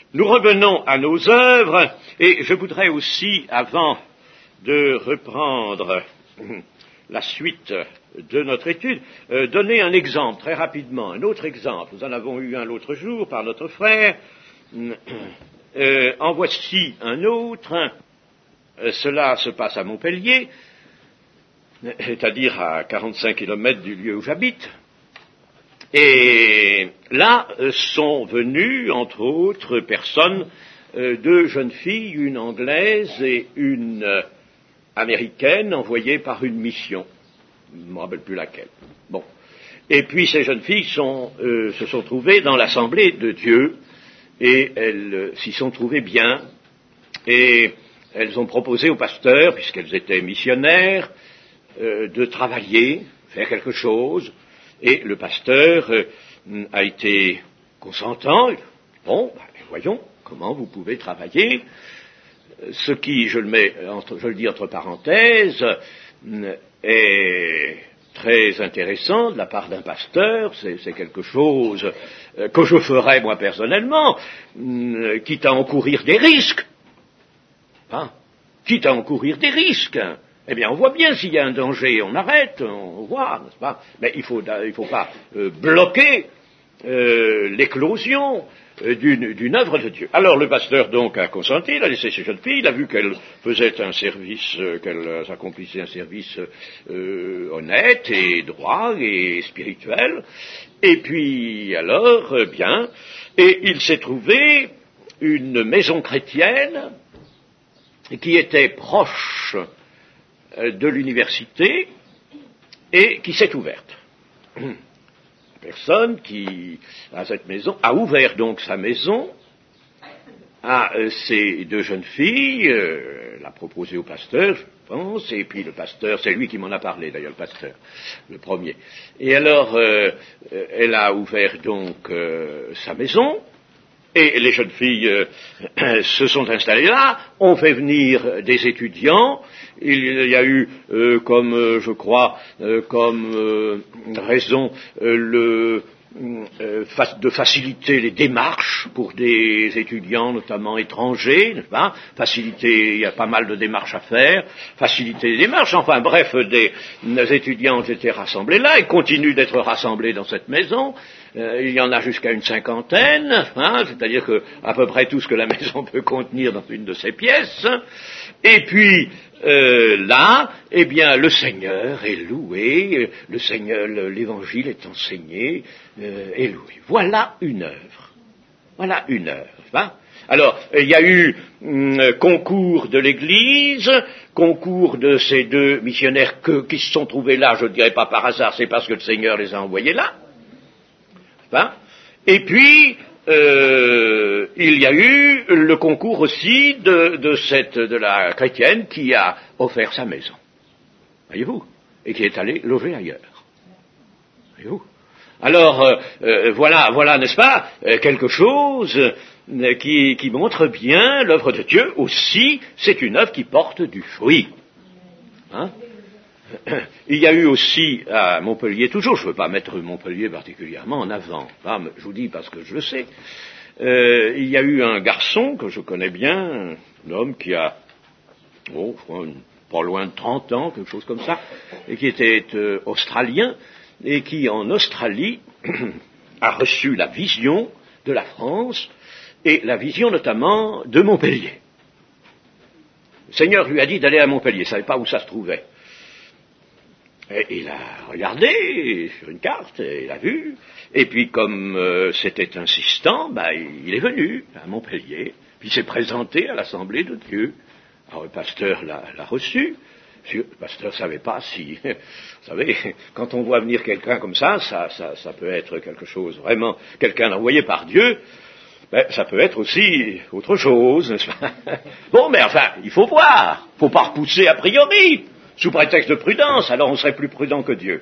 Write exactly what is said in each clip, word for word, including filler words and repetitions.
Nous revenons à nos œuvres, et je voudrais aussi, avant de reprendre la suite de notre étude, euh, donner un exemple très rapidement, un autre exemple. Nous en avons eu un l'autre jour par notre frère. Euh, en voici un autre. Euh, cela se passe à Montpellier, c'est-à-dire à quarante-cinq kilomètres du lieu où j'habite. Et là euh, sont venues, entre autres personnes, euh, deux jeunes filles, une anglaise et une euh, américaine, envoyées par une mission. Je ne me rappelle plus laquelle. Bon. Et puis ces jeunes filles sont, euh, se sont trouvées dans l'Assemblée de Dieu, et elles euh, s'y sont trouvées bien, et elles ont proposé au pasteur, puisqu'elles étaient missionnaires, euh, de travailler, faire quelque chose. Et le pasteur euh, a été consentant. Bon, ben, voyons comment vous pouvez travailler. Ce qui, je le mets, entre, je le dis entre parenthèses, est très intéressant de la part d'un pasteur. C'est, c'est quelque chose euh, que je ferais moi personnellement, euh, quitte à encourir des risques. Hein, quitte à encourir des risques. Eh bien, on voit bien s'il y a un danger, on arrête, on voit, n'est-ce pas? Mais il faut, il faut pas euh, bloquer euh, l'éclosion euh, d'une, d'une œuvre de Dieu. Alors, le pasteur, donc, a consenti, il a laissé ces jeunes filles, il a vu qu'elles faisaient un service, euh, qu'elles accomplissaient un service euh, honnête et droit et spirituel. Et puis, alors, euh, bien, et il s'est trouvé une maison chrétienne qui était proche de l'université et qui s'est ouverte. La personne qui a cette maison a ouvert donc sa maison à ces deux jeunes filles, euh, l'a proposé au pasteur, je pense, et puis le pasteur, c'est lui qui m'en a parlé d'ailleurs, le pasteur, le premier. Et alors, euh, elle a ouvert donc euh, sa maison. Et les jeunes filles euh, se sont installées là, ont fait venir des étudiants. Il y a eu, euh, comme euh, je crois, euh, comme euh, raison euh, le, euh, fa- de faciliter les démarches pour des étudiants, notamment étrangers, n'est-ce pas? Faciliter, il y a pas mal de démarches à faire, faciliter les démarches. Enfin bref, des, des étudiants étaient rassemblés là et continuent d'être rassemblés dans cette maison. Euh, il y en a jusqu'à une cinquantaine, hein, c'est-à-dire que à peu près tout ce que la maison peut contenir dans une de ses pièces. Et puis euh, là, eh bien, le Seigneur est loué, le Seigneur, l'Évangile est enseigné, euh, est loué. Voilà une œuvre. Voilà une œuvre. Hein. Alors, il y a eu hum, concours de l'Église, concours de ces deux missionnaires que, qui se sont trouvés là, je ne dirais pas par hasard, c'est parce que le Seigneur les a envoyés là. Hein? Et puis, euh, il y a eu le concours aussi de, de, cette, de la chrétienne qui a offert sa maison. Voyez-vous? Et qui est allée loger ailleurs. Voyez-vous? Alors, euh, euh, voilà, voilà, n'est-ce pas, euh, quelque chose euh, qui, qui montre bien l'œuvre de Dieu aussi, c'est une œuvre qui porte du fruit. Hein? Il y a eu aussi à Montpellier, toujours, je ne veux pas mettre Montpellier particulièrement en avant, hein, je vous dis parce que je le sais, euh, il y a eu un garçon que je connais bien, un homme qui a, oh, je crois, une, pas loin de trente ans, quelque chose comme ça, et qui était euh, australien, et qui en Australie a reçu la vision de la France, et la vision notamment de Montpellier. Le Seigneur lui a dit d'aller à Montpellier, il ne savait pas où ça se trouvait. Et il a regardé sur une carte, et il a vu, et puis comme euh, c'était insistant, bah, il est venu à Montpellier, puis il s'est présenté à l'Assemblée de Dieu. Alors le pasteur l'a, l'a reçu, le pasteur ne savait pas si, vous savez, quand on voit venir quelqu'un comme ça, ça, ça, ça peut être quelque chose, vraiment, quelqu'un envoyé par Dieu, ben, ça peut être aussi autre chose, n'est-ce pas? Bon, mais enfin, il faut voir, il ne faut pas repousser a priori. Sous prétexte de prudence, alors on serait plus prudent que Dieu.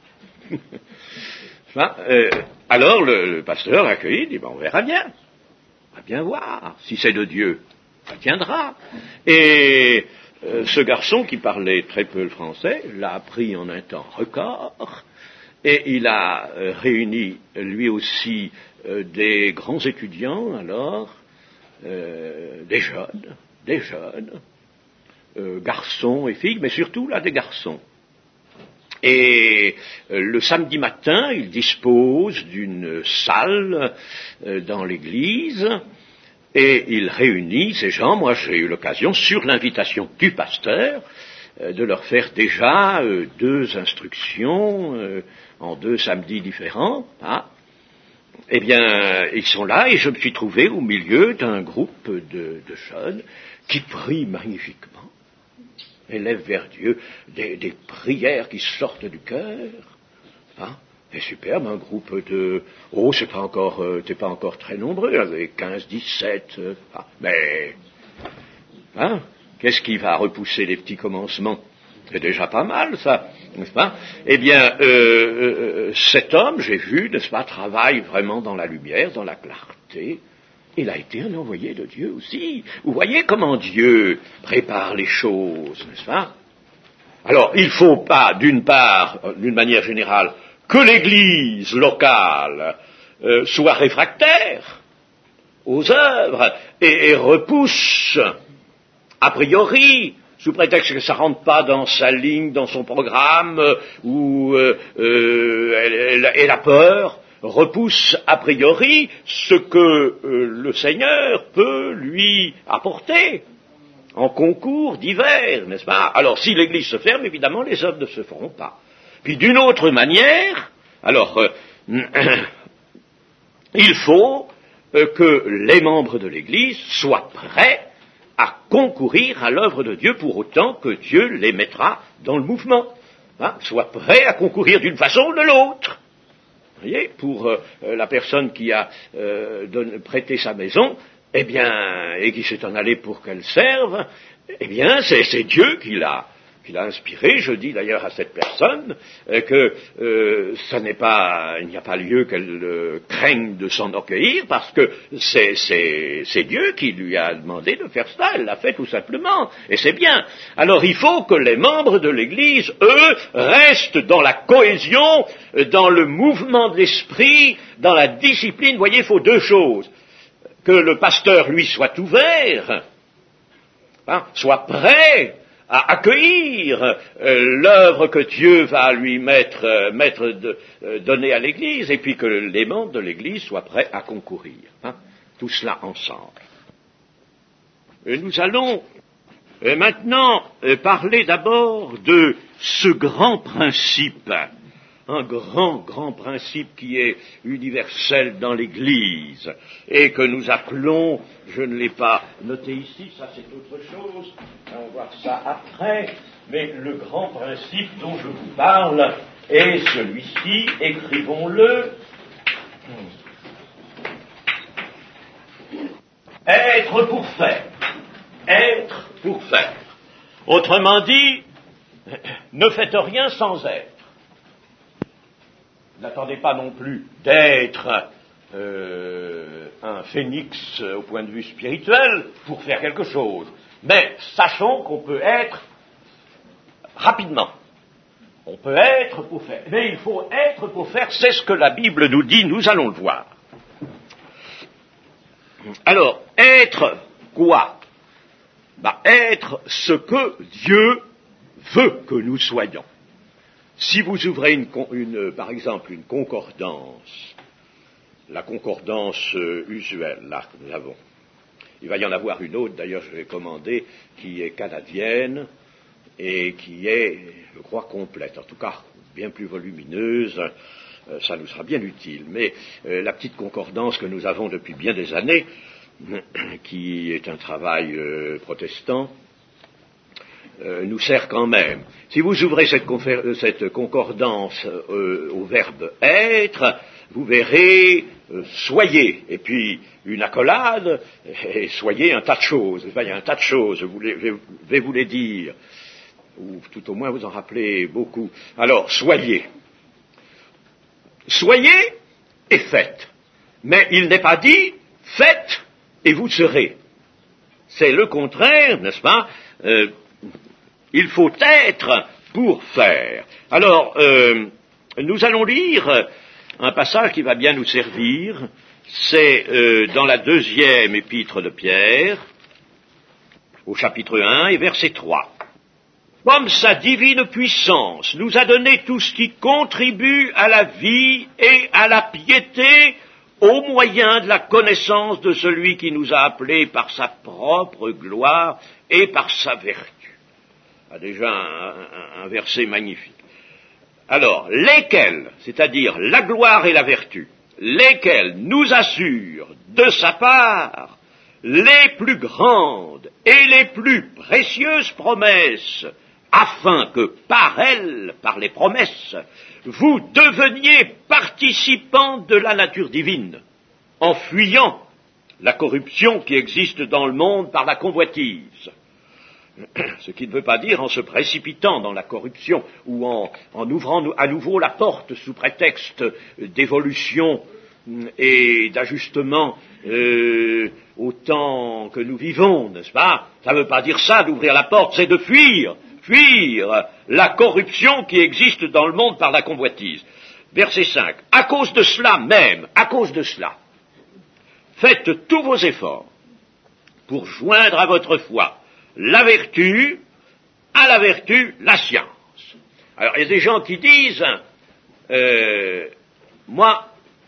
Enfin, euh, alors le, le pasteur accueilli dit, ben, on verra bien, on va bien voir, si c'est de Dieu, ça tiendra. Et euh, ce garçon qui parlait très peu le français, l'a appris en un temps record, et il a euh, réuni lui aussi euh, des grands étudiants alors, euh, des jeunes, des jeunes, euh, garçons et filles, mais surtout là des garçons. Et euh, le samedi matin, ils disposent d'une salle euh, dans l'église, et ils réunissent ces gens. Moi, j'ai eu l'occasion, sur l'invitation du pasteur, euh, de leur faire déjà euh, deux instructions euh, en deux samedis différents. Hein. Eh bien, ils sont là, et je me suis trouvé au milieu d'un groupe de, de jeunes qui prient magnifiquement, élèvent vers Dieu des, des prières qui sortent du cœur. Hein. C'est superbe, un groupe de... Oh, c'est pas encore, euh, c'est pas encore très nombreux, avec quinze, dix-sept... Euh, ah, mais... Hein, qu'est-ce qui va repousser les petits commencements? C'est déjà pas mal, ça, n'est-ce pas? Eh bien, euh, euh, cet homme, j'ai vu, n'est-ce pas, travaille vraiment dans la lumière, dans la clarté. Il a été un envoyé de Dieu aussi. Vous voyez comment Dieu prépare les choses, n'est-ce pas? Alors, il ne faut pas, d'une part, d'une manière générale, que l'Église locale euh, soit réfractaire aux œuvres et, et repousse, a priori, sous prétexte que ça ne rentre pas dans sa ligne, dans son programme, euh, ou euh, euh, elle, elle, elle a peur, repousse a priori ce que euh, le Seigneur peut lui apporter en concours divers, n'est-ce pas? Alors, si l'Église se ferme, évidemment, les œuvres ne se feront pas. Puis, d'une autre manière, alors, euh, il faut euh, que les membres de l'Église soient prêts à concourir à l'œuvre de Dieu pour autant que Dieu les mettra dans le mouvement. Hein, soient prêts à concourir d'une façon ou de l'autre. Vous voyez, pour euh, la personne qui a euh, donné, prêté sa maison, eh bien, et qui s'est en allé pour qu'elle serve, eh bien, c'est, c'est Dieu qui l'a, qui l'a inspiré. Je dis d'ailleurs à cette personne euh, que euh, ça n'est pas, il n'y a pas lieu qu'elle euh, craigne de s'enorgueillir, parce que c'est, c'est, c'est Dieu qui lui a demandé de faire ça. Elle l'a fait tout simplement, et c'est bien. Alors, il faut que les membres de l'Église, eux, restent dans la cohésion, dans le mouvement de l'esprit, dans la discipline. Vous voyez, il faut deux choses. Que le pasteur, lui, soit ouvert, hein, soit prêt à accueillir euh, l'œuvre que Dieu va lui mettre, euh, mettre de, euh, donner à l'Église, et puis que les membres de l'Église soient prêts à concourir. Hein, tout cela ensemble. Et nous allons euh, maintenant euh, parler d'abord de ce grand principe, un grand, grand principe qui est universel dans l'Église, et que nous appelons, je ne l'ai pas noté ici, ça c'est autre chose, on va voir ça après, mais le grand principe dont je vous parle est celui-ci, écrivons-le. Être pour faire. Être pour faire. Autrement dit, ne faites rien sans être. N'attendez pas non plus d'être euh, un phénix au point de vue spirituel pour faire quelque chose. Mais sachons qu'on peut être rapidement. On peut être pour faire. Mais il faut être pour faire, c'est ce que la Bible nous dit, nous allons le voir. Alors, être quoi? Bah, être ce que Dieu veut que nous soyons. Si vous ouvrez, une, une, par exemple, une concordance, la concordance euh, usuelle, là, que nous avons, il va y en avoir une autre, d'ailleurs, je l'ai commandée, qui est canadienne et qui est, je crois, complète, en tout cas, bien plus volumineuse, euh, ça nous sera bien utile. Mais euh, la petite concordance que nous avons depuis bien des années, qui est un travail euh, protestant, Euh, nous sert quand même. Si vous ouvrez cette, confér- cette concordance euh, au verbe être, vous verrez euh, soyez, et puis une accolade, et soyez un tas de choses. Enfin, il y a un tas de choses, je, vous les, je vais vous les dire, ou tout au moins vous en rappelez beaucoup. Alors, soyez. Soyez et faites. Mais il n'est pas dit faites et vous serez. C'est le contraire, n'est-ce pas? euh, Il faut être pour faire. Alors, euh, nous allons lire un passage qui va bien nous servir c'est euh, dans la deuxième épître de Pierre, au chapitre un et verset trois. Comme sa divine puissance nous a donné tout ce qui contribue à la vie et à la piété au moyen de la connaissance de celui qui nous a appelés par sa propre gloire et par sa vertu. Ah, déjà un, un, un verset magnifique. Alors, lesquels, c'est-à-dire la gloire et la vertu, lesquels nous assurent de sa part les plus grandes et les plus précieuses promesses, afin que par elles, par les promesses, vous deveniez participants de la nature divine, en fuyant la corruption qui existe dans le monde par la convoitise. Ce qui ne veut pas dire en se précipitant dans la corruption ou en, en ouvrant à nouveau la porte sous prétexte d'évolution et d'ajustement euh, au temps que nous vivons, n'est-ce pas? Ça ne veut pas dire ça, d'ouvrir la porte, c'est de fuir, fuir la corruption qui existe dans le monde par la convoitise. Verset cinq. À cause de cela même, à cause de cela, faites tous vos efforts pour joindre à votre foi la vertu, à la vertu, la science. Alors, il y a des gens qui disent, euh, moi,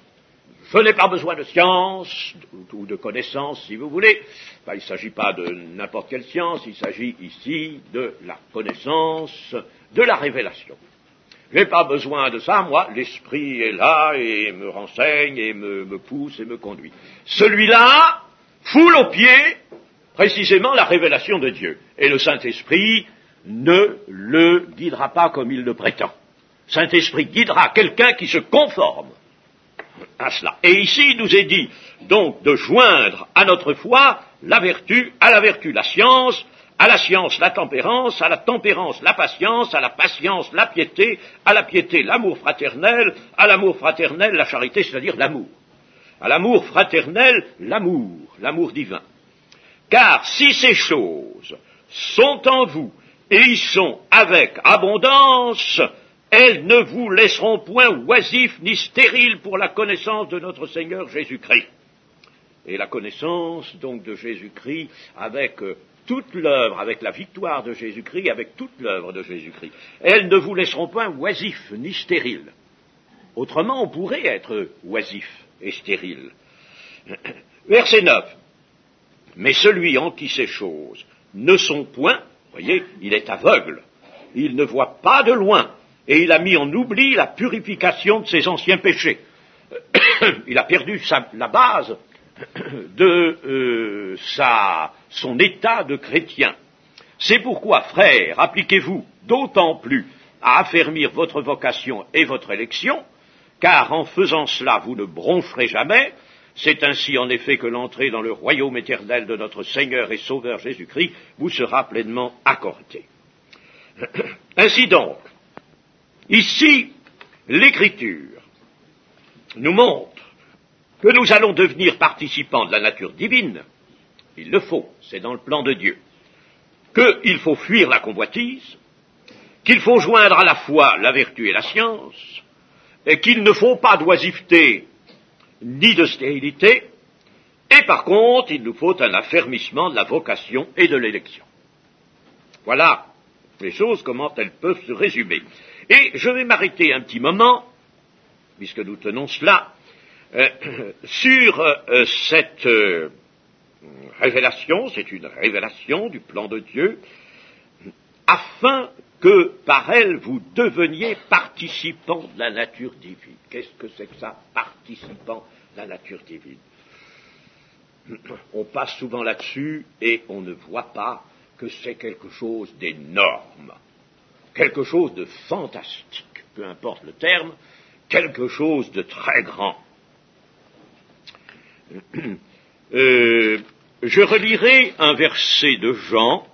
je n'ai pas besoin de science, ou de connaissance, si vous voulez. Enfin, il ne s'agit pas de n'importe quelle science, il s'agit ici de la connaissance, de la révélation. Je n'ai pas besoin de ça, moi, l'esprit est là et me renseigne et me, me pousse et me conduit. Celui-là foule aux pieds précisément la révélation de Dieu. Et le Saint-Esprit ne le guidera pas comme il le prétend. Saint-Esprit guidera quelqu'un qui se conforme à cela. Et ici, il nous est dit, donc, de joindre à notre foi la vertu, à la vertu la science, à la science la tempérance, à la tempérance la patience, à la patience la piété, à la piété l'amour fraternel, à l'amour fraternel la charité, c'est-à-dire l'amour. À l'amour fraternel, l'amour, l'amour divin. Car si ces choses sont en vous et y sont avec abondance, elles ne vous laisseront point oisifs ni stériles pour la connaissance de notre Seigneur Jésus-Christ. Et la connaissance donc de Jésus-Christ avec euh, toute l'œuvre, avec la victoire de Jésus-Christ, avec toute l'œuvre de Jésus-Christ. Elles ne vous laisseront point oisifs ni stériles. Autrement, on pourrait être oisif et stérile. Verset neuf. Mais celui en qui ces choses ne sont point, voyez, il est aveugle, il ne voit pas de loin, et il a mis en oubli la purification de ses anciens péchés. Il a perdu sa, la base de euh, sa, son état de chrétien. C'est pourquoi, frères, appliquez-vous d'autant plus à affermir votre vocation et votre élection, car en faisant cela, vous ne broncherez jamais. C'est ainsi en effet que l'entrée dans le royaume éternel de notre Seigneur et Sauveur Jésus-Christ vous sera pleinement accordée. Ainsi donc, ici, l'Écriture nous montre que nous allons devenir participants de la nature divine. Il le faut, c'est dans le plan de Dieu. Qu'il faut fuir la convoitise, qu'il faut joindre à la fois la vertu et la science, et qu'il ne faut pas d'oisiveté ni de stérilité, et par contre, il nous faut un affermissement de la vocation et de l'élection. Voilà les choses, comment elles peuvent se résumer. Et je vais m'arrêter un petit moment, puisque nous tenons cela, euh, sur euh, cette euh, révélation, c'est une révélation du plan de Dieu, afin que par elle vous deveniez participants de la nature divine. Qu'est-ce que c'est que ça, participants de la nature divine? On passe souvent là-dessus et on ne voit pas que c'est quelque chose d'énorme, quelque chose de fantastique, peu importe le terme, quelque chose de très grand. Euh, je relirai un verset de Jean,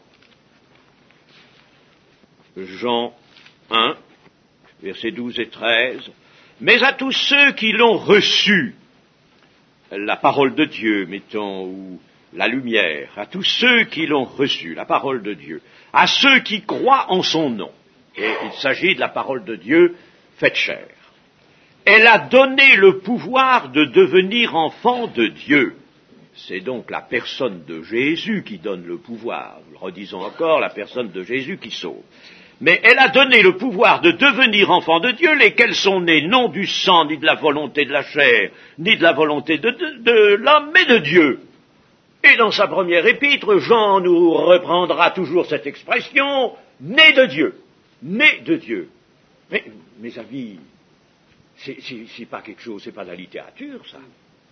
Jean un, versets douze et treize. Mais à tous ceux qui l'ont reçu, la parole de Dieu, mettons, ou la lumière, à tous ceux qui l'ont reçu, la parole de Dieu, à ceux qui croient en son nom, et il s'agit de la parole de Dieu faite chair, elle a donné le pouvoir de devenir enfant de Dieu. C'est donc la personne de Jésus qui donne le pouvoir. Redisons encore, la personne de Jésus qui sauve. Mais elle a donné le pouvoir de devenir enfant de Dieu, lesquels sont nés non du sang, ni de la volonté de la chair, ni de la volonté de, de, de l'homme, mais de Dieu. Et dans sa première épître, Jean nous reprendra toujours cette expression, né de Dieu. Né de Dieu. Mais, mes amis, c'est, c'est, c'est pas quelque chose, c'est pas de la littérature, ça.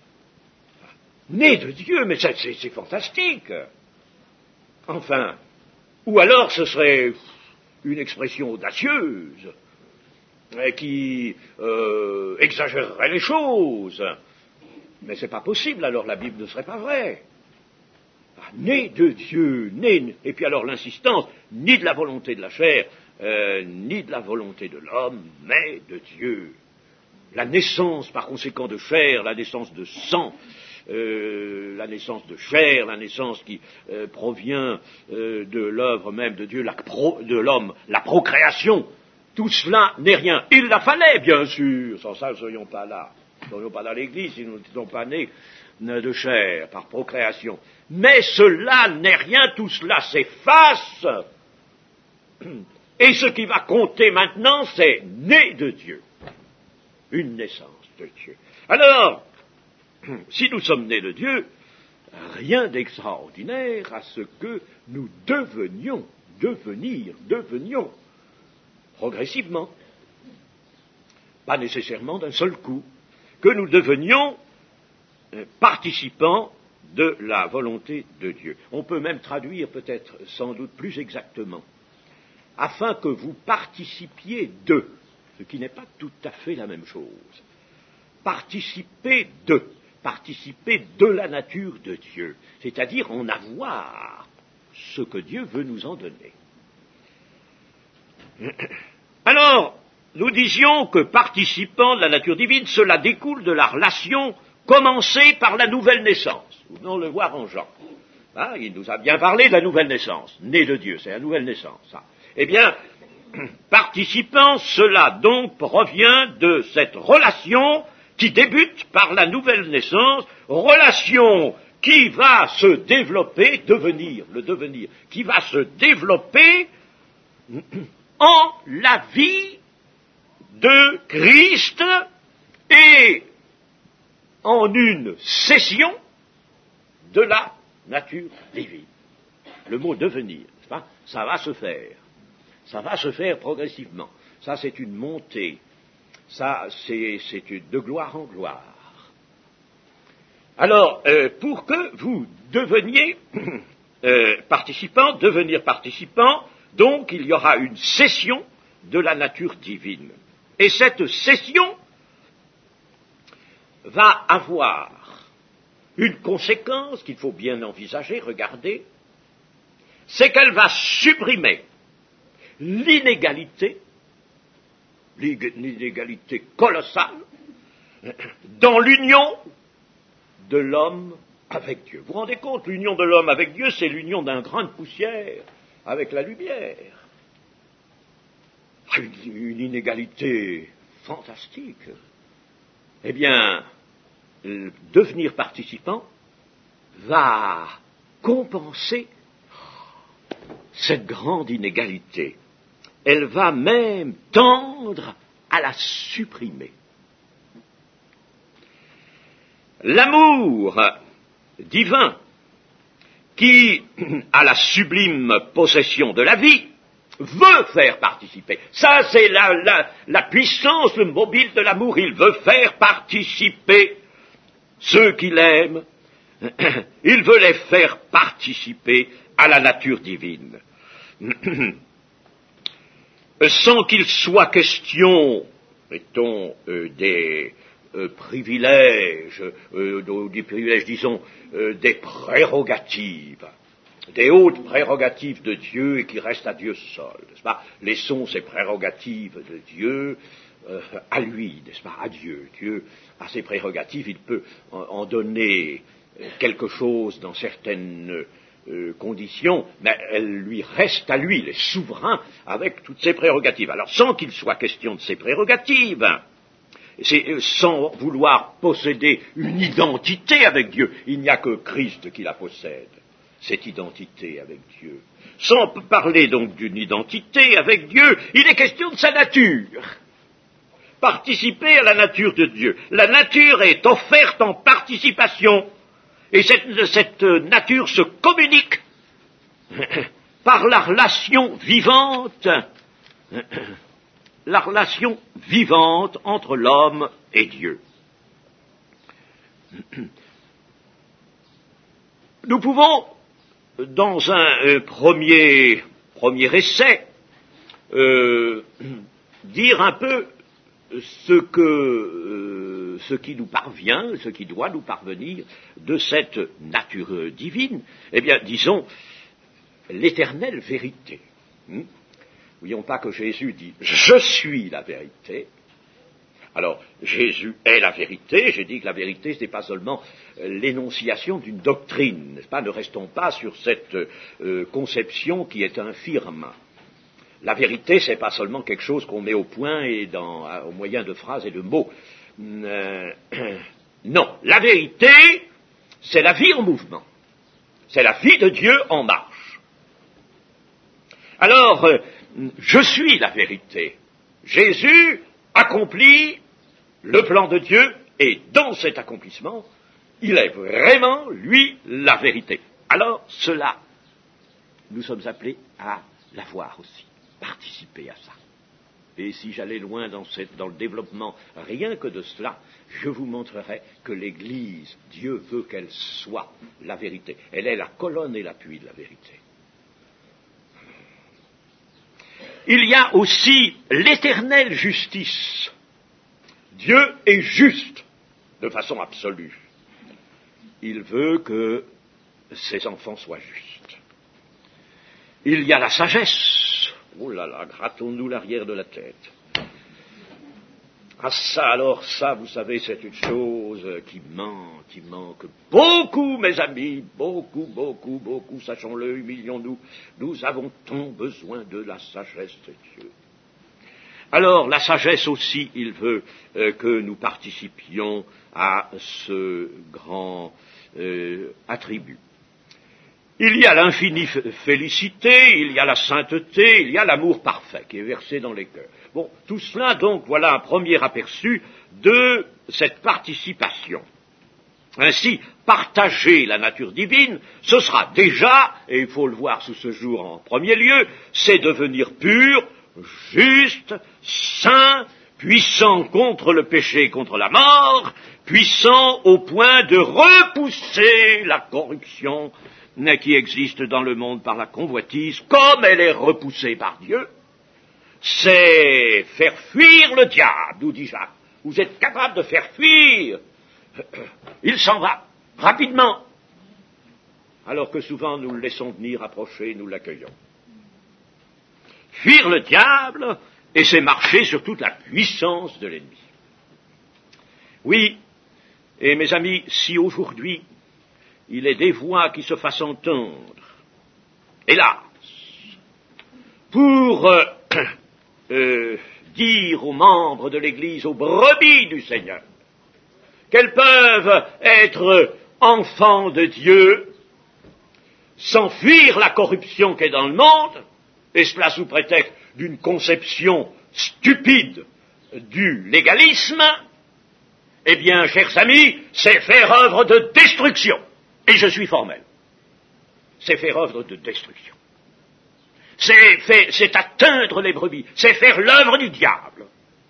Né de Dieu, mais c'est, c'est, c'est fantastique. Enfin, ou alors ce serait une expression audacieuse qui euh, exagérerait les choses. Mais c'est pas possible, alors la Bible ne serait pas vraie. Ah, né de Dieu, né, et puis alors l'insistance, ni de la volonté de la chair, euh, ni de la volonté de l'homme, mais de Dieu. La naissance, par conséquent, de chair, la naissance de sang, Euh, la naissance de chair, la naissance qui euh, provient euh, de l'œuvre même de Dieu, la pro, de l'homme, la procréation, tout cela n'est rien. Il la fallait, bien sûr, sans ça nous ne serions pas là, nous ne serions pas dans l'Église si nous n'étions pas nés de chair, par procréation. Mais cela n'est rien, tout cela s'efface, et ce qui va compter maintenant, c'est né de Dieu, une naissance de Dieu. Alors, si nous sommes nés de Dieu, rien d'extraordinaire à ce que nous devenions, devenir, devenions, progressivement, pas nécessairement d'un seul coup, que nous devenions euh, participants de la volonté de Dieu. On peut même traduire peut-être sans doute plus exactement, afin que vous participiez de, ce qui n'est pas tout à fait la même chose, participer de, participer de la nature de Dieu, c'est-à-dire en avoir ce que Dieu veut nous en donner. Alors, nous disions que participant de la nature divine, cela découle de la relation commencée par la nouvelle naissance. Nous venons le voir en Jean. Hein, il nous a bien parlé de la nouvelle naissance, né de Dieu, c'est la nouvelle naissance. Ça. Eh bien, participant, cela donc provient de cette relation qui débute par la nouvelle naissance, relation qui va se développer, devenir, le devenir, qui va se développer en la vie de Christ et en une cession de la nature divine. Le mot devenir, n'est-ce pas ? Ça va se faire. Ça va se faire progressivement. Ça, c'est une montée. Ça, c'est, c'est de gloire en gloire. Alors, euh, pour que vous deveniez euh, participant, devenir participant, donc il y aura une cession de la nature divine. Et cette cession va avoir une conséquence qu'il faut bien envisager, regarder, c'est qu'elle va supprimer l'inégalité, l'inégalité colossale, dans l'union de l'homme avec Dieu. Vous vous rendez compte, l'union de l'homme avec Dieu, c'est l'union d'un grain de poussière avec la lumière. Une, une inégalité fantastique. Eh bien, le devenir participant va compenser cette grande inégalité. Elle va même tendre à la supprimer. L'amour divin qui a la sublime possession de la vie veut faire participer. Ça, c'est la, la, la puissance, le mobile de l'amour. Il veut faire participer ceux qu'il aime. Il veut les faire participer à la nature divine. Sans qu'il soit question, mettons, euh, des euh, privilèges, euh, des privilèges, disons, euh, des prérogatives, des hautes prérogatives de Dieu et qui restent à Dieu seul, n'est-ce pas ? Laissons ces prérogatives de Dieu euh, à lui, n'est-ce pas ? À Dieu. Dieu a ses prérogatives, il peut en, en donner quelque chose dans certaines euh, conditions, mais elles lui restent à lui, il est souverain avec toutes ses prérogatives. Alors, sans qu'il soit question de ses prérogatives, c'est sans vouloir posséder une identité avec Dieu. Il n'y a que Christ qui la possède, cette identité avec Dieu. Sans parler donc d'une identité avec Dieu, il est question de sa nature. Participer à la nature de Dieu. La nature est offerte en participation, et cette, cette nature se communique par la relation vivante, la relation vivante entre l'homme et Dieu. Nous pouvons, dans un euh, premier, premier essai, euh, dire un peu ce que, euh, ce qui nous parvient, ce qui doit nous parvenir de cette nature divine. Eh bien, disons, l'éternelle vérité. Hmm? N'oublions pas que Jésus dit « Je suis la vérité ». Alors, Jésus est la vérité. J'ai dit que la vérité, ce n'est pas seulement l'énonciation d'une doctrine, n'est-ce pas? Ne restons pas sur cette euh, conception qui est infirme. La vérité, ce n'est pas seulement quelque chose qu'on met au point et dans, au moyen de phrases et de mots. Euh, non, la vérité, c'est la vie en mouvement. C'est la vie de Dieu en marche. Alors, euh, je suis la vérité. Jésus accomplit le plan de Dieu, et dans cet accomplissement, il est vraiment, lui, la vérité. Alors, cela, nous sommes appelés à l'avoir aussi, participer à ça. Et si j'allais loin dans, cette, dans le développement rien que de cela, je vous montrerai que l'Église, Dieu veut qu'elle soit la vérité. Elle est la colonne et l'appui de la vérité. Il y a aussi l'éternelle justice. Dieu est juste de façon absolue. Il veut que ses enfants soient justes. Il y a la sagesse. Oh là là, grattons-nous l'arrière de la tête. Ah ça, alors ça, vous savez, c'est une chose qui manque, qui manque beaucoup, mes amis, beaucoup, beaucoup, beaucoup, sachons-le, humilions-nous, nous avons tant besoin de la sagesse de Dieu. Alors, la sagesse aussi, il veut euh, que nous participions à ce grand euh, attribut. Il y a l'infinie félicité, il y a la sainteté, il y a l'amour parfait qui est versé dans les cœurs. Bon, tout cela, donc, voilà un premier aperçu de cette participation. Ainsi, partager la nature divine, ce sera déjà, et il faut le voir sous ce jour en premier lieu, c'est devenir pur, juste, saint, puissant contre le péché et contre la mort, puissant au point de repousser la corruption qui existe dans le monde par la convoitise, comme elle est repoussée par Dieu. C'est faire fuir le diable, nous dit Jacques. Vous êtes capable de faire fuir. Il s'en va, rapidement. Alors que souvent nous le laissons venir approcher, nous l'accueillons. Fuir le diable, et c'est marcher sur toute la puissance de l'ennemi. Oui, et mes amis, si aujourd'hui il est des voix qui se fassent entendre, hélas, pour euh, euh, dire aux membres de l'Église, aux brebis du Seigneur, qu'elles peuvent être enfants de Dieu, sans fuir la corruption qui est dans le monde, et cela sous prétexte d'une conception stupide du légalisme, eh bien, chers amis, c'est faire œuvre de destruction. Et je suis formel. C'est faire œuvre de destruction. C'est, fait, c'est atteindre les brebis. C'est faire l'œuvre du diable.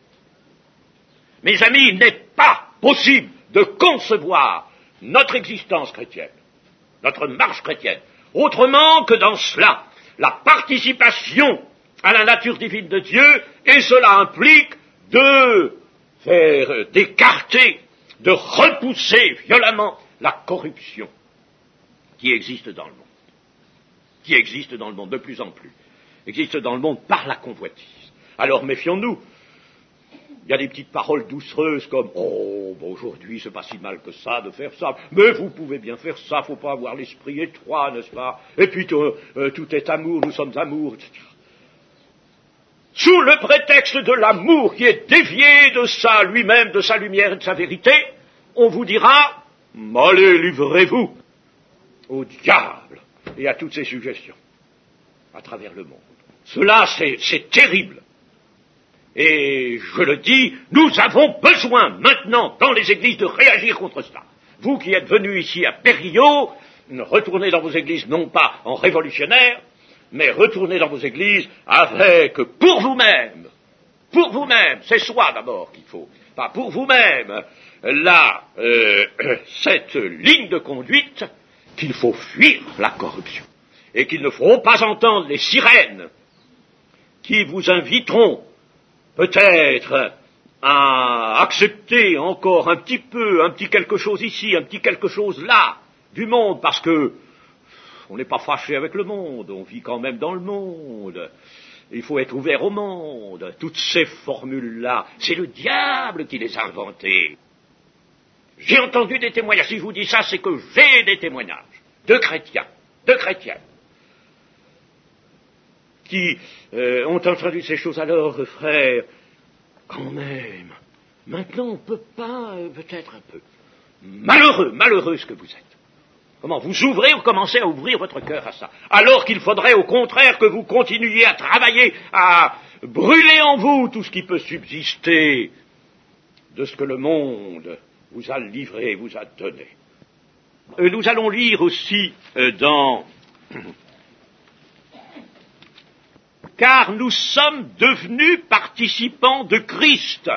Mes amis, il n'est pas possible de concevoir notre existence chrétienne, notre marche chrétienne, autrement que dans cela, la participation à la nature divine de Dieu, et cela implique de faire, d'écarter, de repousser violemment la corruption qui existe dans le monde, qui existe dans le monde de plus en plus, existe dans le monde par la convoitise. Alors méfions-nous. Il y a des petites paroles doucereuses comme « Oh, bon, aujourd'hui, c'est pas si mal que ça de faire ça, mais vous pouvez bien faire ça, faut pas avoir l'esprit étroit, n'est-ce pas? Et puis, euh, euh, tout est amour, nous sommes amour, et cetera » sous le prétexte de l'amour qui est dévié de ça lui-même, de sa lumière et de sa vérité, on vous dira, allez, livrez-vous au diable et à toutes ses suggestions à travers le monde. Cela, c'est, c'est terrible. Et je le dis, nous avons besoin maintenant dans les églises de réagir contre cela. Vous qui êtes venus ici à Périllot, retournez dans vos églises non pas en révolutionnaire, mais retournez dans vos églises avec, pour vous-même, pour vous-même, c'est soi d'abord qu'il faut, pas pour vous-même, là, euh, cette ligne de conduite qu'il faut fuir la corruption et qu'il ne faut pas entendre les sirènes qui vous inviteront peut-être à accepter encore un petit peu, un petit quelque chose ici, un petit quelque chose là, du monde, parce que on n'est pas fâché avec le monde, on vit quand même dans le monde, il faut être ouvert au monde. Toutes ces formules-là, c'est le diable qui les a inventées. J'ai entendu des témoignages, si je vous dis ça, c'est que j'ai des témoignages de chrétiens, de chrétiennes, qui euh, ont entendu ces choses. Alors, frère, quand même, maintenant on ne peut pas, euh, peut-être un peu, malheureux, malheureux ce que vous êtes. Comment vous ouvrez, vous commencez à ouvrir votre cœur à ça, alors qu'il faudrait au contraire que vous continuiez à travailler, à brûler en vous tout ce qui peut subsister de ce que le monde vous a livré, vous a donné. Euh, nous allons lire aussi euh, dans... Car nous sommes devenus participants de Christ.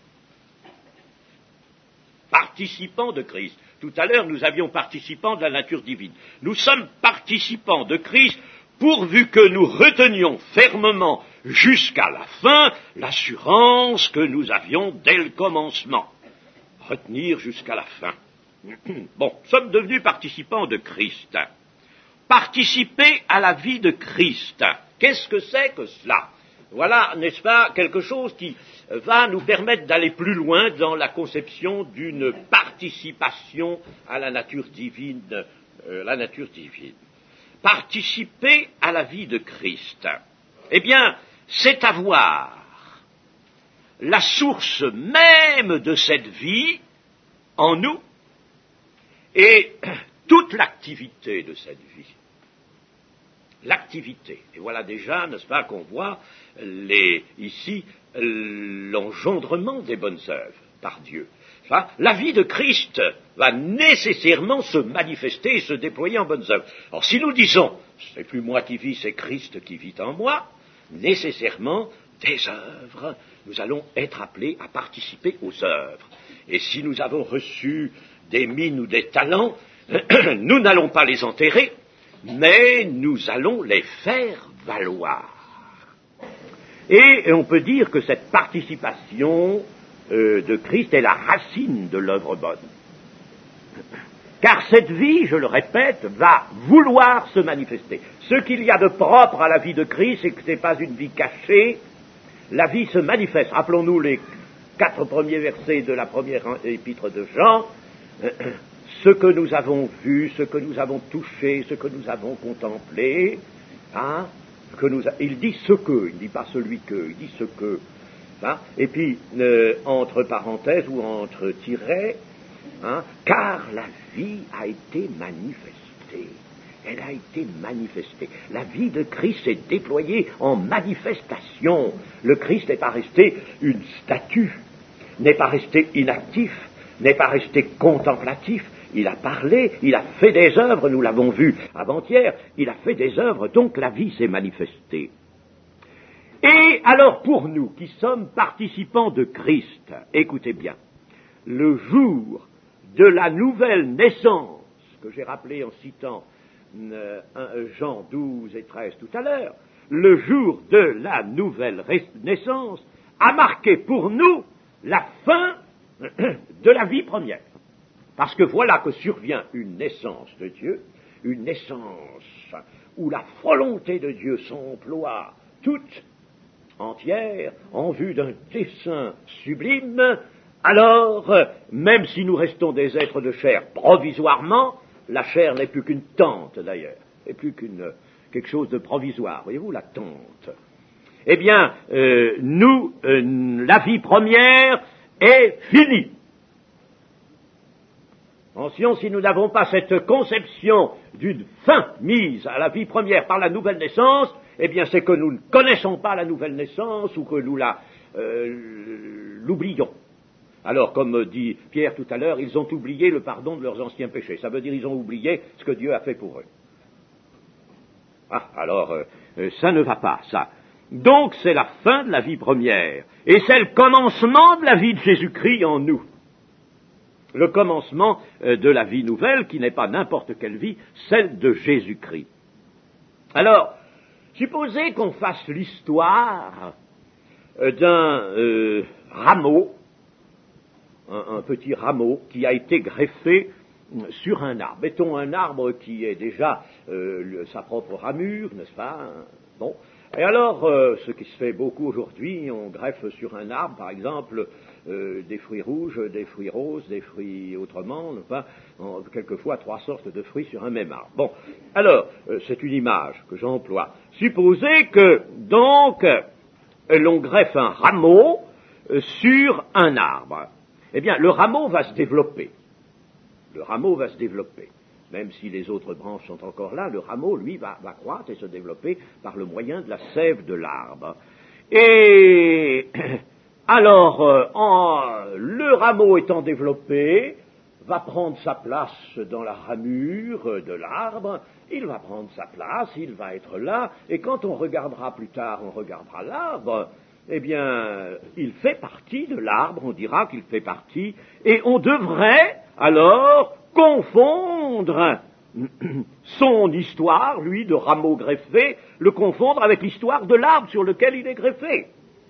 Participants de Christ. Tout à l'heure, nous avions participants de la nature divine. Nous sommes participants de Christ pourvu que nous retenions fermement jusqu'à la fin l'assurance que nous avions dès le commencement. Retenir jusqu'à la fin. Bon, nous sommes devenus participants de Christ. Participer à la vie de Christ. Qu'est-ce que c'est que cela? Voilà, n'est-ce pas, quelque chose qui va nous permettre d'aller plus loin dans la conception d'une participation à la nature divine, euh, la nature divine. Participer à la vie de Christ, eh bien, c'est avoir la source même de cette vie en nous et toute l'activité de cette vie. L'activité. Et voilà déjà, n'est-ce pas, qu'on voit les, ici l'engendrement des bonnes œuvres par Dieu. Enfin, la vie de Christ va nécessairement se manifester et se déployer en bonnes œuvres. Alors si nous disons, c'est plus moi qui vis, c'est Christ qui vit en moi, nécessairement, des œuvres, nous allons être appelés à participer aux œuvres. Et si nous avons reçu des mines ou des talents, nous n'allons pas les enterrer, mais nous allons les faire valoir. Et on peut dire que cette participation euh, de Christ est la racine de l'œuvre bonne. Car cette vie, je le répète, va vouloir se manifester. Ce qu'il y a de propre à la vie de Christ, c'est que ce n'est pas une vie cachée, la vie se manifeste. Rappelons-nous les quatre premiers versets de la première épître de Jean. Ce que nous avons vu, ce que nous avons touché, ce que nous avons contemplé, hein, que nous a... il dit ce que, il ne dit pas celui que, il dit ce que, hein, et puis euh, entre parenthèses ou entre tirets, hein, car la vie a été manifestée, elle a été manifestée, la vie de Christ s'est déployée en manifestation, le Christ n'est pas resté une statue, n'est pas resté inactif, n'est pas resté contemplatif. Il a parlé, il a fait des œuvres, nous l'avons vu avant-hier, il a fait des œuvres, donc la vie s'est manifestée. Et alors pour nous qui sommes participants de Christ, écoutez bien, le jour de la nouvelle naissance, que j'ai rappelé en citant euh, Jean douze et treize tout à l'heure, le jour de la nouvelle naissance a marqué pour nous la fin de la vie première. Parce que voilà que survient une naissance de Dieu, une naissance où la volonté de Dieu s'emploie toute entière en vue d'un dessein sublime. Alors, même si nous restons des êtres de chair provisoirement, la chair n'est plus qu'une tente d'ailleurs, n'est plus qu'une quelque chose de provisoire, voyez-vous, la tente. eh bien, euh, nous, euh, la vie première est finie. Attention, si nous n'avons pas cette conception d'une fin mise à la vie première par la nouvelle naissance, eh bien c'est que nous ne connaissons pas la nouvelle naissance ou que nous la euh, l'oublions. Alors, comme dit Pierre tout à l'heure, ils ont oublié le pardon de leurs anciens péchés. Ça veut dire qu'ils ont oublié ce que Dieu a fait pour eux. Ah, alors, euh, ça ne va pas, ça. Donc, c'est la fin de la vie première. Et c'est le commencement de la vie de Jésus-Christ en nous. Le commencement euh, de la vie nouvelle, qui n'est pas n'importe quelle vie, celle de Jésus-Christ. Alors, supposez qu'on fasse l'histoire euh, d'un euh, rameau, un, un petit rameau qui a été greffé sur un arbre. Mettons un arbre qui est déjà euh, le, sa propre ramure, n'est-ce pas? Bon. Et alors, euh, ce qui se fait beaucoup aujourd'hui, on greffe sur un arbre, par exemple, euh, des fruits rouges, des fruits roses, des fruits autrement, enfin, en, quelquefois trois sortes de fruits sur un même arbre. Bon. Alors, euh, c'est une image que j'emploie. Supposez que, donc, euh, l'on greffe un rameau euh, sur un arbre. Eh bien, le rameau va se développer. Le rameau va se développer. Même si les autres branches sont encore là, le rameau, lui, va, va croître et se développer par le moyen de la sève de l'arbre. Et alors, euh, en, le rameau étant développé, va prendre sa place dans la ramure de l'arbre, il va prendre sa place, il va être là, et quand on regardera plus tard, on regardera l'arbre, eh bien, il fait partie de l'arbre, on dira qu'il fait partie, et on devrait alors confondre son histoire, lui, de rameau greffé, le confondre avec l'histoire de l'arbre sur lequel il est greffé.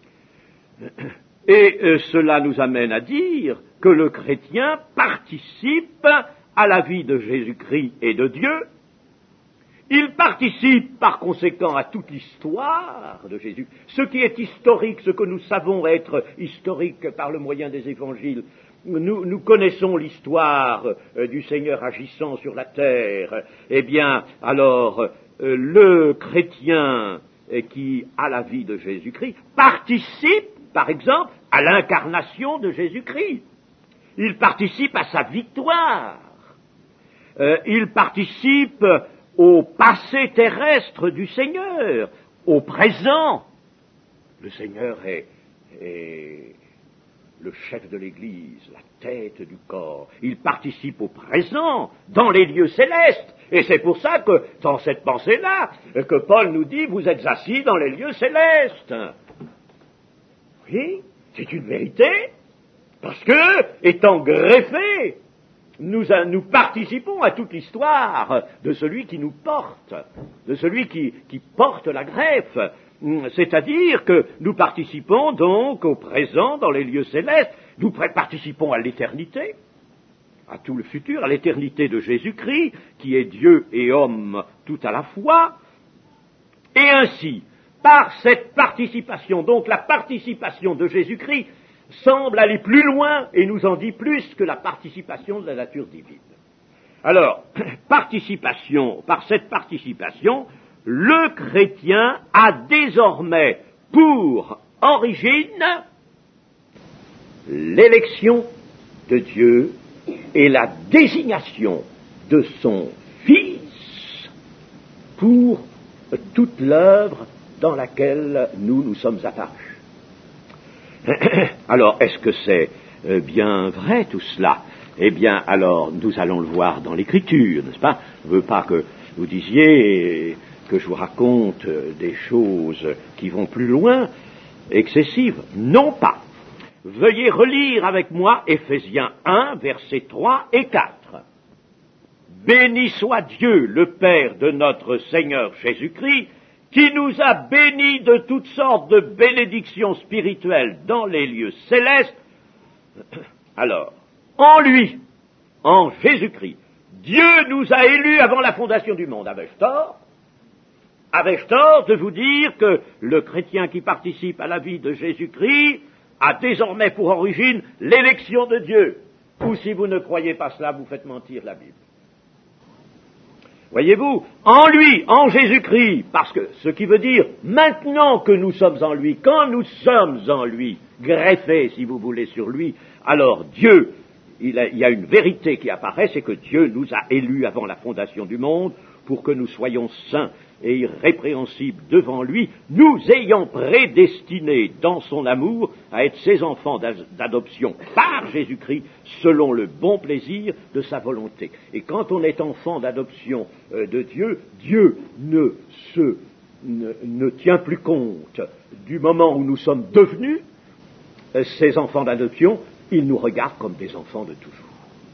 Et euh, cela nous amène à dire que le chrétien participe à la vie de Jésus-Christ et de Dieu. Il participe par conséquent à toute l'histoire de Jésus. Ce qui est historique, ce que nous savons être historique par le moyen des évangiles, nous, nous connaissons l'histoire euh, du Seigneur agissant sur la terre. Eh bien, alors, euh, le chrétien euh, qui a la vie de Jésus-Christ participe, par exemple, à l'incarnation de Jésus-Christ. Il participe à sa victoire. Euh, il participe au passé terrestre du Seigneur, au présent. Le Seigneur est, est le chef de l'Église, la tête du corps. Il participe au présent, dans les lieux célestes. Et c'est pour ça que, dans cette pensée-là, que Paul nous dit, vous êtes assis dans les lieux célestes. Oui, c'est une vérité, parce que, étant greffés, Nous, nous participons à toute l'histoire de celui qui nous porte, de celui qui, qui porte la greffe. C'est-à-dire que nous participons donc au présent dans les lieux célestes, nous participons à l'éternité, à tout le futur, à l'éternité de Jésus-Christ, qui est Dieu et homme tout à la fois. Et ainsi, par cette participation, donc la participation de Jésus-Christ, semble aller plus loin et nous en dit plus que la participation de la nature divine. Alors, participation, par cette participation, le chrétien a désormais pour origine l'élection de Dieu et la désignation de son Fils pour toute l'œuvre dans laquelle nous nous sommes apparus. Alors, est-ce que c'est euh, bien vrai tout cela? Eh bien, alors, nous allons le voir dans l'Écriture, n'est-ce pas? Je ne veux pas que vous disiez que je vous raconte des choses qui vont plus loin, excessives. Non pas. Veuillez relire avec moi Éphésiens un, versets trois et quatre. Béni soit Dieu, le Père de notre Seigneur Jésus-Christ, qui nous a bénis de toutes sortes de bénédictions spirituelles dans les lieux célestes. Alors, en lui, en Jésus-Christ, Dieu nous a élus avant la fondation du monde. Avais-je tort? Avais-je tort de vous dire que le chrétien qui participe à la vie de Jésus-Christ a désormais pour origine l'élection de Dieu? Ou si vous ne croyez pas cela, vous faites mentir la Bible. Voyez-vous, en lui, en Jésus-Christ, parce que ce qui veut dire maintenant que nous sommes en lui, quand nous sommes en lui, greffés, si vous voulez, sur lui, alors Dieu, il, a, il y a une vérité qui apparaît, c'est que Dieu nous a élus avant la fondation du monde pour que nous soyons saints et irrépréhensibles devant lui, nous ayant prédestinés dans son amour à être ses enfants d'adoption par Jésus-Christ selon le bon plaisir de sa volonté. Et quand on est enfant d'adoption euh, de Dieu, Dieu ne se ne, ne tient plus compte du moment où nous sommes devenus euh, ses enfants d'adoption, il nous regarde comme des enfants de toujours.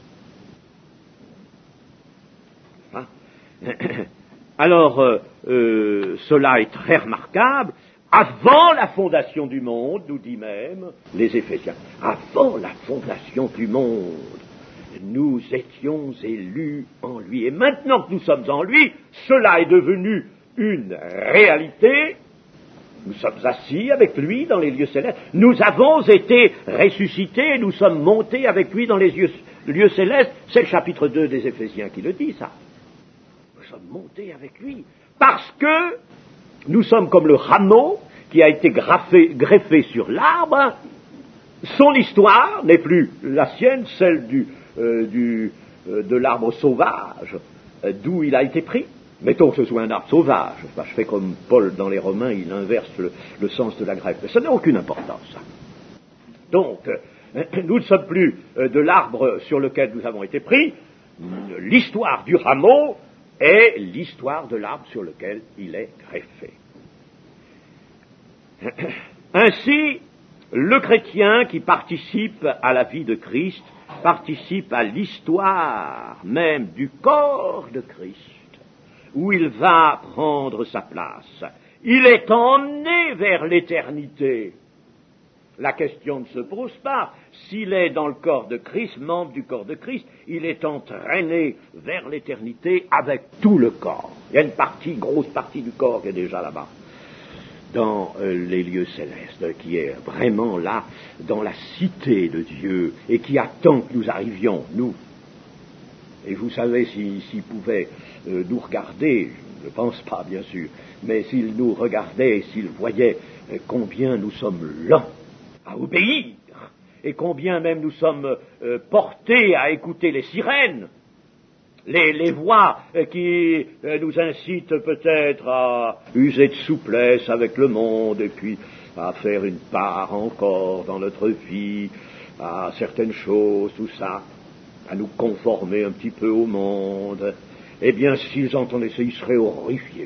Hein? Alors, euh, euh, cela est très remarquable. Avant la fondation du monde, nous dit même les Éphésiens, avant la fondation du monde, nous étions élus en lui. Et maintenant que nous sommes en lui, cela est devenu une réalité. Nous sommes assis avec lui dans les lieux célestes. Nous avons été ressuscités, nous sommes montés avec lui dans les lieux, lieux célestes. C'est le chapitre deux des Éphésiens qui le dit, ça. Nous sommes montés avec lui, parce que nous sommes comme le rameau qui a été graffé, greffé sur l'arbre. Son histoire n'est plus la sienne, celle du, euh, du, euh, de l'arbre sauvage, euh, d'où il a été pris. Mettons que ce soit un arbre sauvage. Enfin, je fais comme Paul dans les Romains, il inverse le, le sens de la greffe. Mais ça n'a aucune importance, ça. Donc, euh, nous ne sommes plus euh, de l'arbre sur lequel nous avons été pris. L'histoire du rameau est l'histoire de l'arbre sur lequel il est greffé. Ainsi, le chrétien qui participe à la vie de Christ participe à l'histoire même du corps de Christ, où il va prendre sa place. Il est emmené vers l'éternité. La question ne se pose pas. S'il est dans le corps de Christ, membre du corps de Christ, il est entraîné vers l'éternité avec tout le corps. Il y a une partie, grosse partie du corps qui est déjà là-bas, dans euh, les lieux célestes, qui est vraiment là, dans la cité de Dieu, et qui attend que nous arrivions, nous. Et vous savez, s'il si, si pouvait euh, nous regarder, je ne pense pas, bien sûr, mais s'il nous regardait, s'il voyait euh, combien nous sommes lents à obéir, et combien même nous sommes euh, portés à écouter les sirènes, les, les voix euh, qui euh, nous incitent peut-être à user de souplesse avec le monde, et puis à faire une part encore dans notre vie, à certaines choses, tout ça, à nous conformer un petit peu au monde. Eh bien, s'ils entendaient ça, ils seraient horrifiés,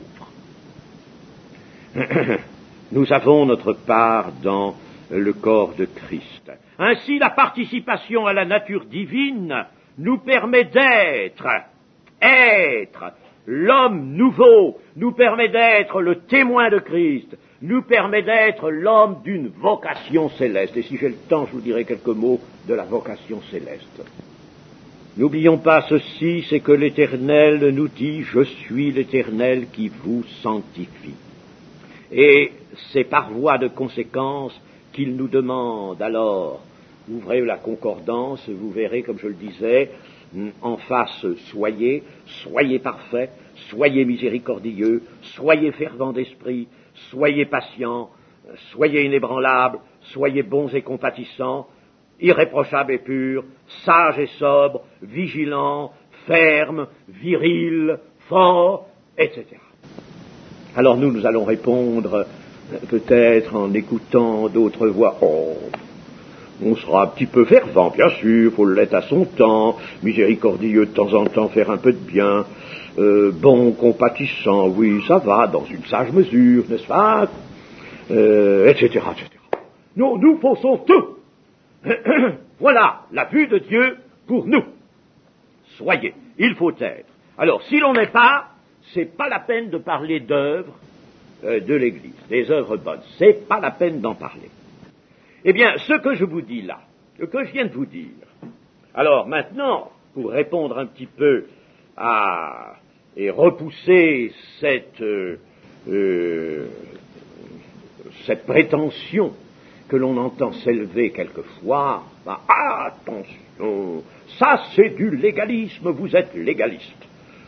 les pauvres. Nous avons notre part dans le corps de Christ. Ainsi, la participation à la nature divine nous permet d'être, être l'homme nouveau, nous permet d'être le témoin de Christ, nous permet d'être l'homme d'une vocation céleste. Et si j'ai le temps, je vous dirai quelques mots de la vocation céleste. N'oublions pas ceci, c'est que l'Éternel nous dit « Je suis l'Éternel qui vous sanctifie ». Et c'est par voie de conséquence qu'il nous demande alors, ouvrez la concordance, vous verrez, comme je le disais, en face, soyez, soyez parfaits, soyez miséricordieux, soyez fervents d'esprit, soyez patients, soyez inébranlables, soyez bons et compatissants, irréprochables et purs, sages et sobres, vigilants, fermes, virils, forts, et cetera. Alors nous, nous allons répondre peut-être en écoutant d'autres voix. Oh, on sera un petit peu fervent, bien sûr, faut l'être à son temps, miséricordieux de temps en temps, faire un peu de bien, euh, bon, compatissant, oui, ça va, dans une sage mesure, n'est-ce pas, euh, et cetera, et cetera. Non, nous pensons tout. Voilà la vue de Dieu pour nous. Soyez, il faut être. Alors, si l'on n'est pas, c'est pas la peine de parler d'œuvres euh, de l'Église, des œuvres bonnes. C'est pas la peine d'en parler. Eh bien, ce que je vous dis là, ce que je viens de vous dire, alors maintenant, pour répondre un petit peu à et repousser cette euh, euh, cette prétention que l'on entend s'élever quelquefois, ben, attention, ça c'est du légalisme, vous êtes légaliste.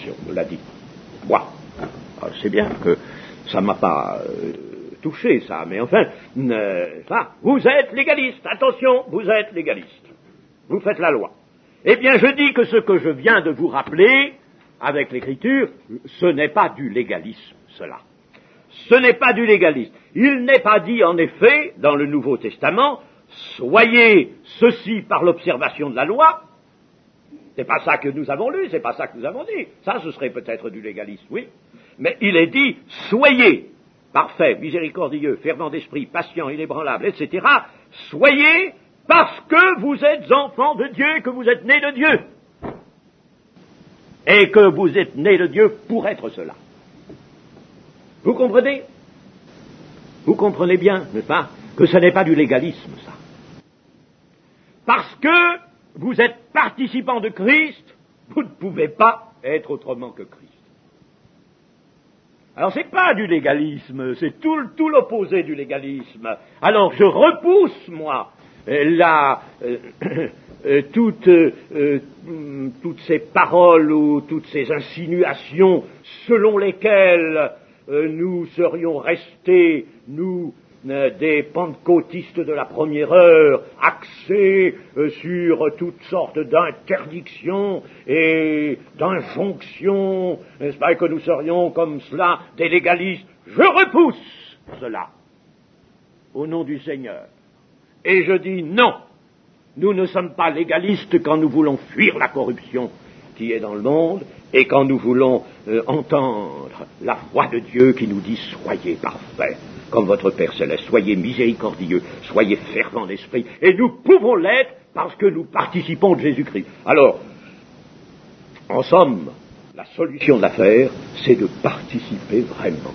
corruption, on l'a dit. Moi, alors, je sais bien que ça ne m'a pas euh, touché, ça, mais enfin, euh, ça, vous êtes légaliste, attention, vous êtes légaliste. Vous faites la loi. Eh bien, je dis que ce que je viens de vous rappeler, avec l'écriture, ce n'est pas du légalisme, cela. Ce n'est pas du légalisme. Il n'est pas dit, en effet, dans le Nouveau Testament, soyez ceci par l'observation de la loi. C'est pas ça que nous avons lu, c'est pas ça que nous avons dit. Ça, ce serait peut-être du légalisme, oui. Mais il est dit, soyez parfait, miséricordieux, fervent d'esprit, patient, inébranlable, et cetera. Soyez parce que vous êtes enfants de Dieu et que vous êtes nés de Dieu. Et que vous êtes nés de Dieu pour être cela. Vous comprenez? Vous comprenez bien, n'est-ce pas, que ce n'est pas du légalisme, ça. Parce que vous êtes participants de Christ, vous ne pouvez pas être autrement que Christ. Alors c'est pas du légalisme, c'est tout, tout l'opposé du légalisme. Alors je repousse, moi, la, euh, euh, toutes, euh, toutes ces paroles ou toutes ces insinuations selon lesquelles euh, nous serions restés, nous, euh, des pentecôtistes de la première heure, axés euh, sur toutes sortes d'interdictions et d'injonctions, n'est-ce pas, et que nous serions comme cela des légalistes. Je repousse cela au nom du Seigneur. Et je dis non, nous ne sommes pas légalistes quand nous voulons fuir la corruption qui est dans le monde et quand nous voulons euh, entendre la voix de Dieu qui nous dit « Soyez parfaits, comme votre Père Céleste, soyez miséricordieux, soyez fervents d'esprit. » Et nous pouvons l'être parce que nous participons de Jésus-Christ. Alors, en somme, la solution de l'affaire, c'est de participer vraiment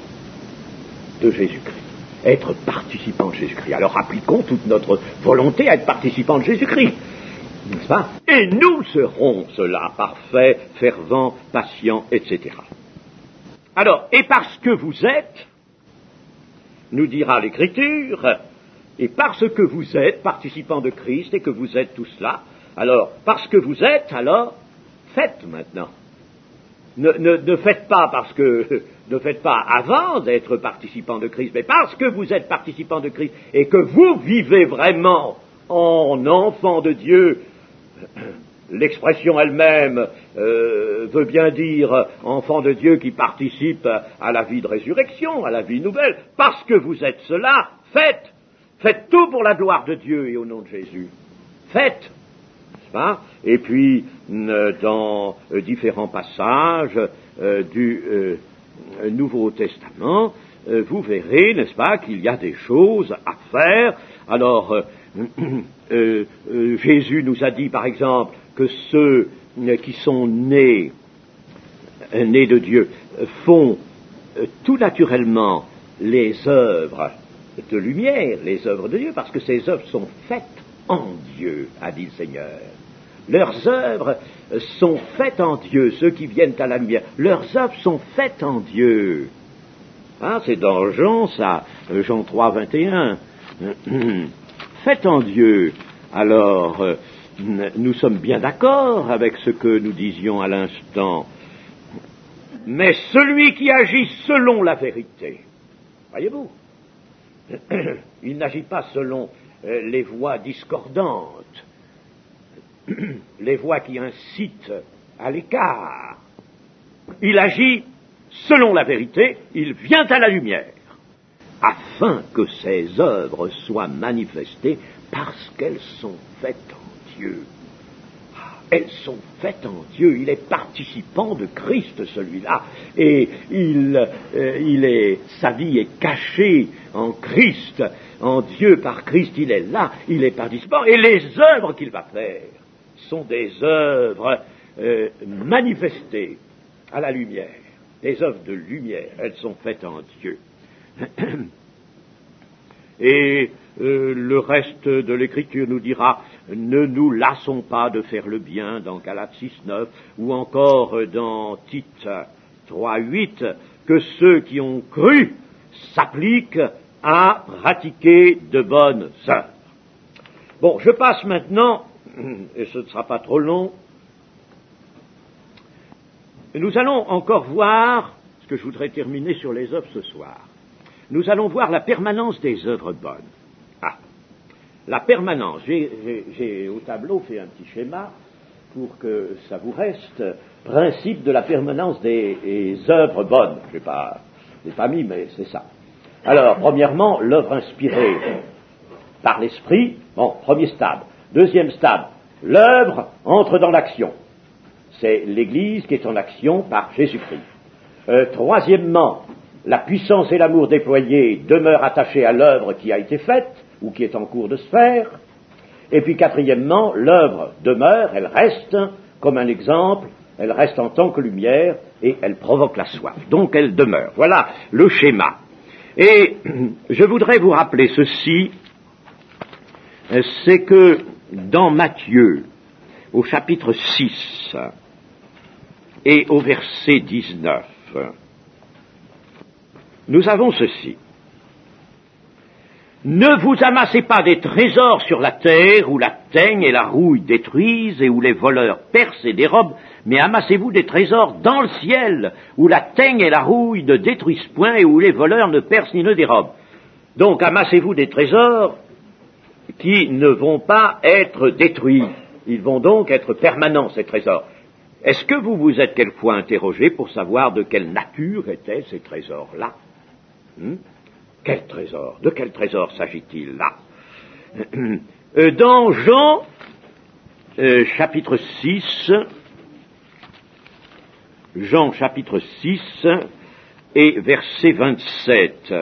de Jésus-Christ. Être participant de Jésus-Christ. Alors appliquons toute notre volonté à être participant de Jésus-Christ. N'est-ce pas? Et nous serons cela, parfaits, fervents, patients, et cetera. Alors, et parce que vous êtes, nous dira l'Écriture, et parce que vous êtes participants de Christ et que vous êtes tout cela, alors, parce que vous êtes, alors, faites maintenant. Ne, ne, ne faites pas parce que, ne faites pas avant d'être participant de Christ, mais parce que vous êtes participant de Christ et que vous vivez vraiment en enfant de Dieu. L'expression elle-même euh, veut bien dire enfant de Dieu qui participe à la vie de résurrection, à la vie nouvelle. Parce que vous êtes cela, faites, faites tout pour la gloire de Dieu et au nom de Jésus. Faites, n'est-ce pas? Et puis, euh, dans euh, différents passages euh, du euh, Nouveau Testament, euh, vous verrez, n'est-ce pas, qu'il y a des choses à faire. Alors, euh, euh, euh, Jésus nous a dit, par exemple, que ceux euh, qui sont nés, euh, nés de Dieu, euh, font euh, tout naturellement les œuvres de lumière, les œuvres de Dieu, parce que ces œuvres sont faites en Dieu, a dit le Seigneur. Leurs œuvres sont faites en Dieu, ceux qui viennent à la lumière. Leurs œuvres sont faites en Dieu. Ah, c'est dans Jean, ça, Jean trois, vingt et un. Faites en Dieu. Alors, euh, nous sommes bien d'accord avec ce que nous disions à l'instant. Mais celui qui agit selon la vérité, voyez-vous, il n'agit pas selon euh, les voies discordantes, les voies qui incitent à l'écart. Il agit selon la vérité, il vient à la lumière, afin que ses œuvres soient manifestées parce qu'elles sont faites en Dieu. Elles sont faites en Dieu. Il est participant de Christ, celui-là, et il, euh, il est, sa vie est cachée en Christ, en Dieu par Christ. Il est là, il est participant, et les œuvres qu'il va faire sont des œuvres euh, manifestées à la lumière, des œuvres de lumière. Elles sont faites en Dieu. Et euh, le reste de l'Écriture nous dira, ne nous lassons pas de faire le bien, dans Galates six, neuf, ou encore dans Tite trois, huit, que ceux qui ont cru s'appliquent à pratiquer de bonnes œuvres. Bon, je passe maintenant, et ce ne sera pas trop long, nous allons encore voir, ce que je voudrais terminer sur les œuvres ce soir, nous allons voir la permanence des œuvres bonnes. Ah, la permanence, j'ai, j'ai, j'ai au tableau fait un petit schéma pour que ça vous reste, principe de la permanence des, des œuvres bonnes. Je n'ai pas, je l'ai pas mis, mais c'est ça. Alors, premièrement, l'œuvre inspirée par l'esprit, bon, premier stade. Deuxième stade, l'œuvre entre dans l'action. C'est l'Église qui est en action par Jésus-Christ. Euh, troisièmement, la puissance et l'amour déployés demeurent attachés à l'œuvre qui a été faite ou qui est en cours de se faire. Et puis quatrièmement, l'œuvre demeure, elle reste comme un exemple, elle reste en tant que lumière et elle provoque la soif. Donc elle demeure. Voilà le schéma. Et je voudrais vous rappeler ceci, c'est que dans Matthieu, au chapitre six et au verset dix-neuf, nous avons ceci. Ne vous amassez pas des trésors sur la terre où la teigne et la rouille détruisent et où les voleurs percent et dérobent, mais amassez-vous des trésors dans le ciel où la teigne et la rouille ne détruisent point et où les voleurs ne percent ni ne dérobent. Donc amassez-vous des trésors qui ne vont pas être détruits. Ils vont donc être permanents, ces trésors. Est-ce que vous vous êtes quelquefois interrogé pour savoir de quelle nature étaient ces trésors-là? hmm Quel trésor? De quel trésor s'agit-il là? Dans Jean, euh, chapitre six, Jean chapitre six et verset vingt-sept.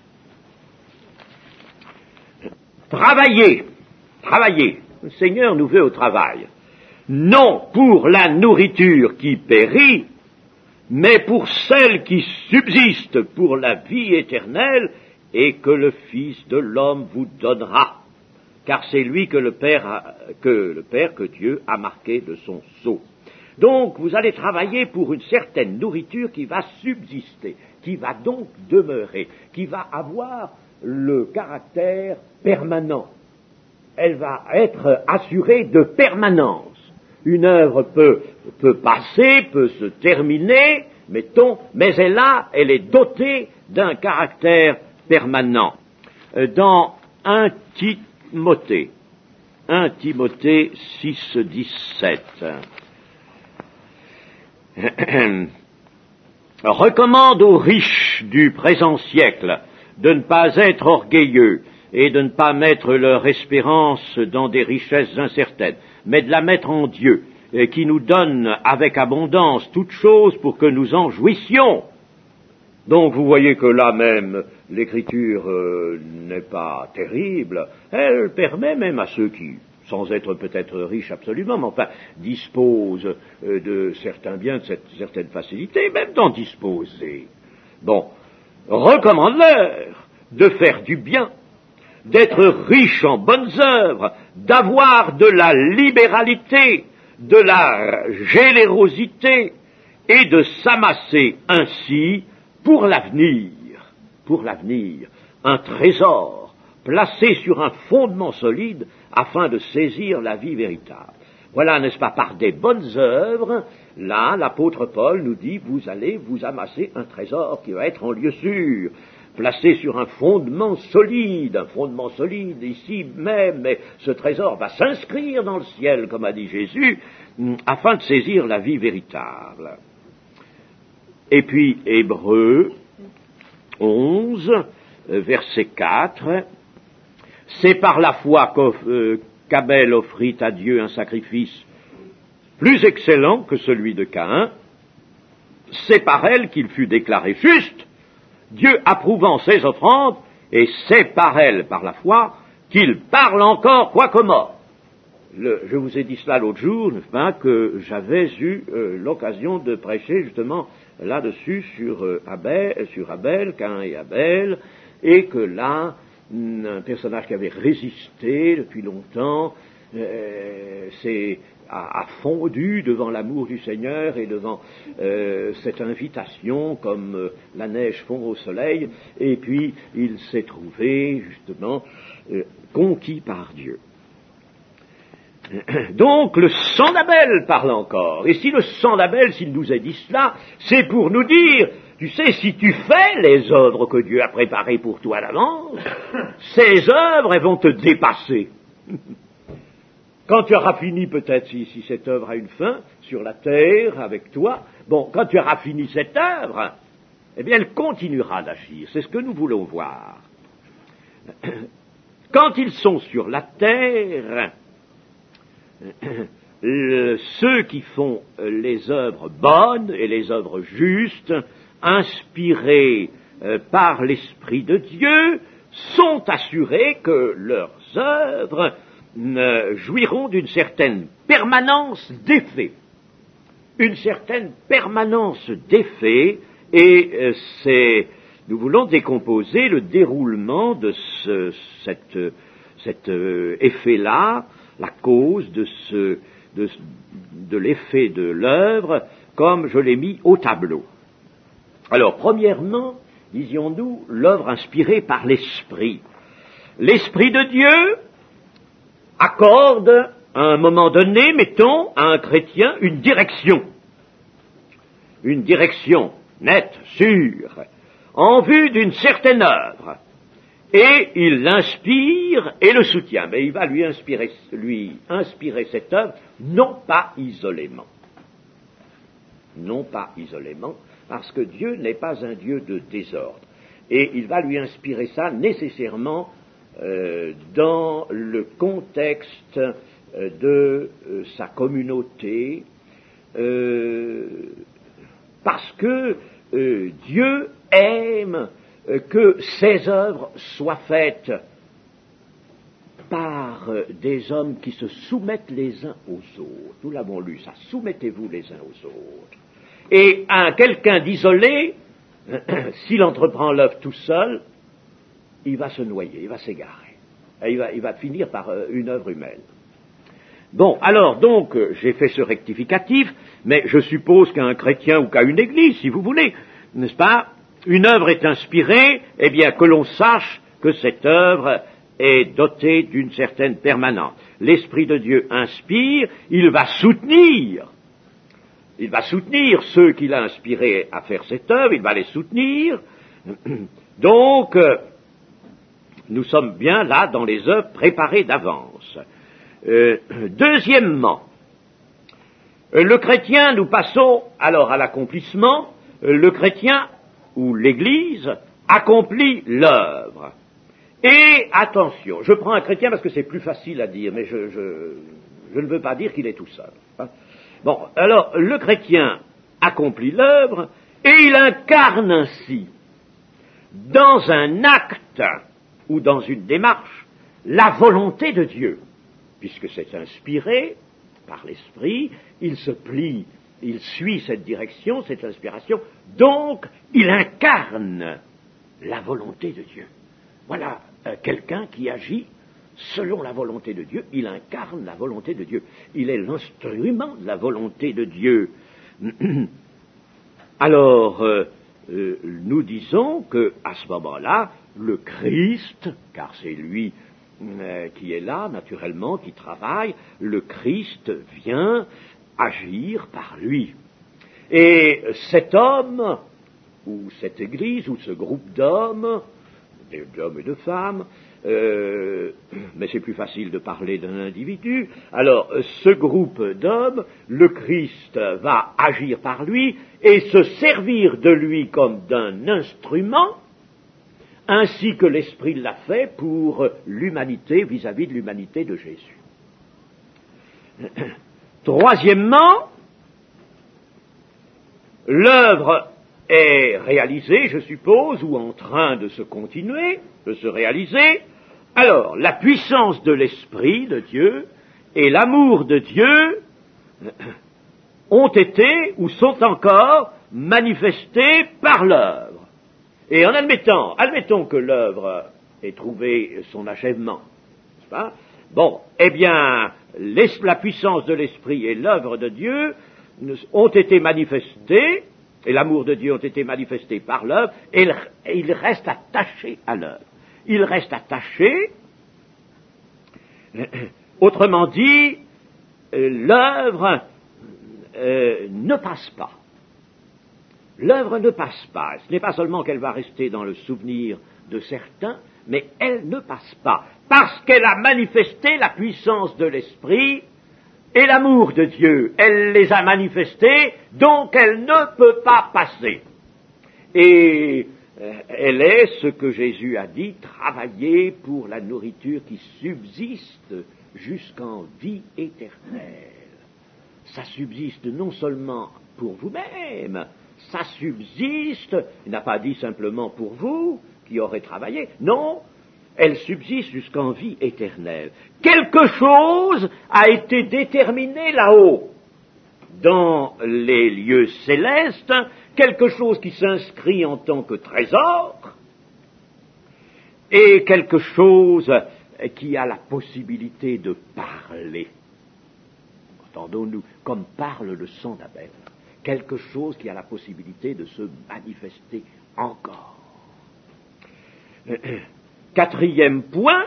Travaillez, travaillez, le Seigneur nous veut au travail, non pour la nourriture qui périt, mais pour celle qui subsiste pour la vie éternelle et que le Fils de l'homme vous donnera, car c'est lui que le Père, a, que le Père, que Dieu a marqué de son sceau. Donc vous allez travailler pour une certaine nourriture qui va subsister, qui va donc demeurer, qui va avoir le caractère permanent. Elle va être assurée de permanence. Une œuvre peut, peut passer, peut se terminer, mettons, mais elle a, elle est dotée d'un caractère permanent. Dans un Timothée, un Timothée six, dix-sept, recommande aux riches du présent siècle de ne pas être orgueilleux et de ne pas mettre leur espérance dans des richesses incertaines, mais de la mettre en Dieu, et qui nous donne avec abondance toutes choses pour que nous en jouissions. Donc vous voyez que là même, l'écriture euh, n'est pas terrible, elle permet même à ceux qui, sans être peut-être riches absolument, mais enfin, disposent euh, de certains biens, de cette, certaines facilités, même d'en disposer. Bon, recommande-leur de faire du bien, d'être riche en bonnes œuvres, d'avoir de la libéralité, de la générosité, et de s'amasser ainsi pour l'avenir, pour l'avenir, un trésor placé sur un fondement solide afin de saisir la vie véritable. Voilà, n'est-ce pas, par des bonnes œuvres, là, l'apôtre Paul nous dit, vous allez vous amasser un trésor qui va être en lieu sûr, placé sur un fondement solide, un fondement solide ici même, mais ce trésor va s'inscrire dans le ciel, comme a dit Jésus, afin de saisir la vie véritable. Et puis, Hébreux onze, verset quatre, c'est par la foi qu'Abel offrit à Dieu un sacrifice plus excellent que celui de Caïn, c'est par elle qu'il fut déclaré juste, Dieu approuvant ses offrandes, et c'est par elle, par la foi, qu'il parle encore quoique mort. Le, je vous ai dit cela l'autre jour, enfin, que j'avais eu euh, l'occasion de prêcher justement là-dessus sur, euh, Abel, sur Abel, Caïn et Abel, et que là, un personnage qui avait résisté depuis longtemps, euh, c'est a, a fondu devant l'amour du Seigneur et devant euh, cette invitation comme euh, la neige fond au soleil, et puis il s'est trouvé justement euh, conquis par Dieu. Donc le sang d'Abel parle encore. Et si le sang d'Abel, s'il nous a dit cela, c'est pour nous dire, tu sais, si tu fais les œuvres que Dieu a préparées pour toi à l'avance, ces œuvres, elles vont te dépasser. Quand tu auras fini, peut-être, si, si cette œuvre a une fin, sur la terre, avec toi, bon, quand tu auras fini cette œuvre, eh bien, elle continuera d'agir. C'est ce que nous voulons voir. Quand ils sont sur la terre, le, ceux qui font les œuvres bonnes et les œuvres justes, inspirées euh, par l'Esprit de Dieu, sont assurés que leurs œuvres euh, jouiront d'une certaine permanence d'effet. Une certaine permanence d'effet, et euh, c'est, nous voulons décomposer le déroulement de ce, cette, cet euh, effet-là, la cause de, ce, de, de l'effet de l'œuvre, comme je l'ai mis au tableau. Alors, premièrement, disions-nous, l'œuvre inspirée par l'Esprit. L'Esprit de Dieu accorde, à un moment donné, mettons, à un chrétien une direction. Une direction nette, sûre, en vue d'une certaine œuvre. Et il l'inspire et le soutient. Mais il va lui inspirer, lui inspirer cette œuvre, non pas isolément. Non pas isolément, parce que Dieu n'est pas un Dieu de désordre. Et il va lui inspirer ça nécessairement euh, dans le contexte euh, de euh, sa communauté, euh, parce que euh, Dieu aime euh, que ses œuvres soient faites par euh, des hommes qui se soumettent les uns aux autres. Nous l'avons lu, ça, soumettez-vous les uns aux autres. Et un quelqu'un d'isolé, s'il entreprend l'œuvre tout seul, il va se noyer, il va s'égarer. Et il va, il va finir par euh, une œuvre humaine. Bon, alors donc, euh, j'ai fait ce rectificatif, mais je suppose qu'un chrétien ou qu'à une église, si vous voulez, n'est-ce pas, une œuvre est inspirée, eh bien que l'on sache que cette œuvre est dotée d'une certaine permanence. L'Esprit de Dieu inspire, il va soutenir. Il va soutenir ceux qu'il a inspirés à faire cette œuvre, il va les soutenir. Donc, euh, nous sommes bien là dans les œuvres préparées d'avance. Euh, deuxièmement, euh, le chrétien, nous passons alors à l'accomplissement, euh, le chrétien ou l'Église accomplit l'œuvre. Et attention, je prends un chrétien parce que c'est plus facile à dire, mais je, je, je ne veux pas dire qu'il est tout seul. Hein. Bon, alors, le chrétien accomplit l'œuvre, et il incarne ainsi, dans un acte ou dans une démarche, la volonté de Dieu, puisque c'est inspiré par l'Esprit, il se plie, il suit cette direction, cette inspiration, donc il incarne la volonté de Dieu. Voilà euh, quelqu'un qui agit selon la volonté de Dieu, il incarne la volonté de Dieu. Il est l'instrument de la volonté de Dieu. Alors, euh, euh, nous disons que à ce moment-là, le Christ, car c'est lui euh, qui est là, naturellement, qui travaille, le Christ vient agir par lui. Et cet homme, ou cette Église, ou ce groupe d'hommes, d'hommes et de femmes, Euh, mais c'est plus facile de parler d'un individu. Alors, ce groupe d'hommes, le Christ va agir par lui et se servir de lui comme d'un instrument, ainsi que l'Esprit l'a fait pour l'humanité, vis-à-vis de l'humanité de Jésus. Troisièmement, l'œuvre est réalisée, je suppose, ou en train de se continuer, de se réaliser. Alors, la puissance de l'Esprit de Dieu et l'amour de Dieu ont été ou sont encore manifestés par l'œuvre. Et en admettant, admettons que l'œuvre ait trouvé son achèvement, n'est-ce pas? Bon, eh bien, la puissance de l'Esprit et l'œuvre de Dieu ont été manifestés, et l'amour de Dieu ont été manifestés par l'œuvre, et il reste attaché à l'œuvre. Il reste attaché, autrement dit, euh, l'œuvre euh, ne passe pas. L'œuvre ne passe pas. Ce n'est pas seulement qu'elle va rester dans le souvenir de certains, mais elle ne passe pas, parce qu'elle a manifesté la puissance de l'Esprit et l'amour de Dieu. Elle les a manifestés, donc elle ne peut pas passer. Et euh, elle est ce que Jésus a dit, travailler pour la nourriture qui subsiste jusqu'en vie éternelle. Ça subsiste non seulement pour vous-même, ça subsiste, il n'a pas dit simplement pour vous, qui aurez travaillé, non, elle subsiste jusqu'en vie éternelle. Quelque chose a été déterminé là-haut, dans les lieux célestes, quelque chose qui s'inscrit en tant que trésor, et quelque chose qui a la possibilité de parler. Entendons-nous, comme parle le sang d'Abel. Quelque chose qui a la possibilité de se manifester encore. Quatrième point,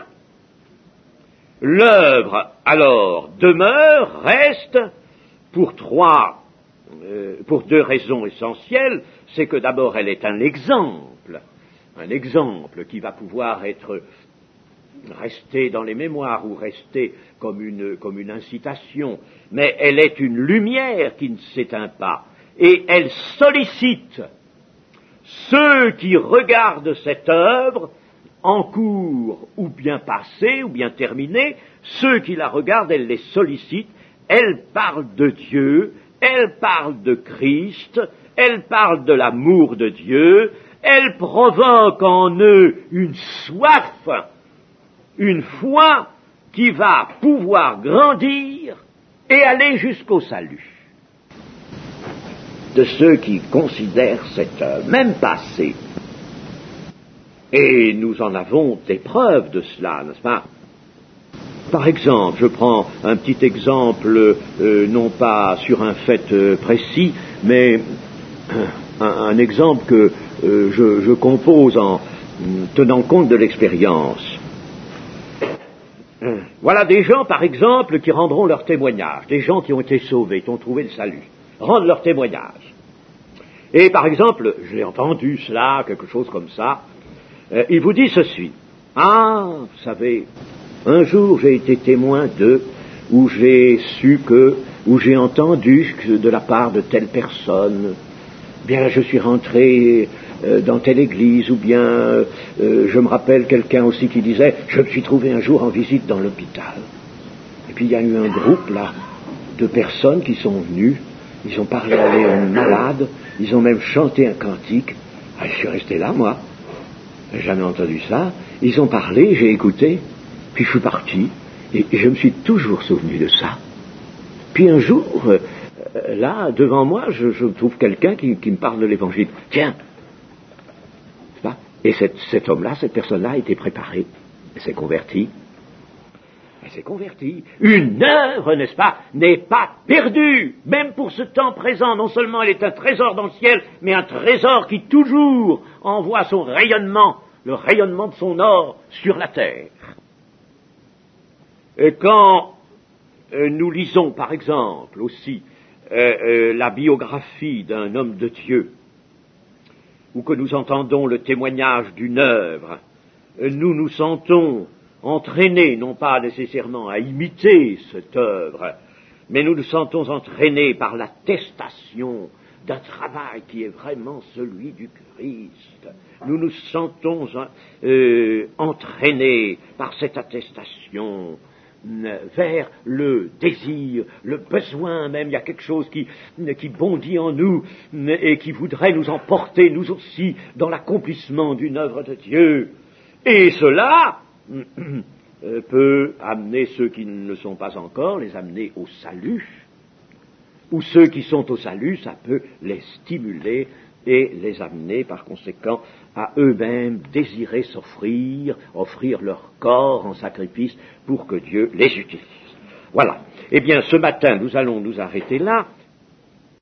l'œuvre alors demeure, reste, pour trois, euh, pour deux raisons essentielles. C'est que d'abord elle est un exemple, un exemple qui va pouvoir être resté dans les mémoires ou rester comme une, comme une incitation, mais elle est une lumière qui ne s'éteint pas, et elle sollicite ceux qui regardent cette œuvre en cours ou bien passée ou bien terminée, ceux qui la regardent, elle les sollicite, elle parle de Dieu, elle parle de Christ, elle parle de l'amour de Dieu, elle provoque en eux une soif, une foi qui va pouvoir grandir et aller jusqu'au salut de ceux qui considèrent cette œuvre, même passée. Et nous en avons des preuves de cela, n'est-ce pas? Par exemple, je prends un petit exemple, euh, non pas sur un fait euh, précis, mais un, un exemple que euh, je, je compose en tenant compte de l'expérience. Voilà des gens, par exemple, qui rendront leur témoignage, des gens qui ont été sauvés, qui ont trouvé le salut, rendent leur témoignage. Et par exemple, j'ai entendu cela, quelque chose comme ça, euh, il vous dit ceci: ah, vous savez, un jour j'ai été témoin de, où j'ai su que, où j'ai entendu que de la part de telle personne, bien je suis rentré euh, dans telle église, ou bien euh, je me rappelle quelqu'un aussi qui disait, je me suis trouvé un jour en visite dans l'hôpital. Et puis il y a eu un groupe là, de personnes qui sont venues, ils ont parlé à les malades, ils ont même chanté un cantique. Ah, je suis resté là, moi. J'ai jamais entendu ça. Ils ont parlé, j'ai écouté, puis je suis parti, et je me suis toujours souvenu de ça. Puis un jour, euh, là, devant moi, je, je trouve quelqu'un qui, qui me parle de l'évangile. Tiens, c'est pas? Et cette, cet homme-là, cette personne-là a été préparée, elle s'est convertie. Elle s'est convertie. Une œuvre, n'est-ce pas, n'est pas perdue, même pour ce temps présent. Non seulement elle est un trésor dans le ciel, mais un trésor qui toujours envoie son rayonnement, le rayonnement de son or sur la terre. Et quand euh, nous lisons, par exemple, aussi euh, euh, la biographie d'un homme de Dieu, ou que nous entendons le témoignage d'une œuvre, euh, nous nous sentons entraînés, non pas nécessairement à imiter cette œuvre, mais nous nous sentons entraînés par l'attestation d'un travail qui est vraiment celui du Christ. Nous nous sentons euh, entraînés par cette attestation vers le désir, le besoin même. Il y a quelque chose qui, qui bondit en nous et qui voudrait nous emporter, nous aussi, dans l'accomplissement d'une œuvre de Dieu. Et cela peut amener ceux qui ne le sont pas encore, les amener au salut, ou ceux qui sont au salut, ça peut les stimuler et les amener par conséquent à eux-mêmes désirer s'offrir, offrir leur corps en sacrifice pour que Dieu les utilise. Voilà. Eh bien, ce matin, nous allons nous arrêter là.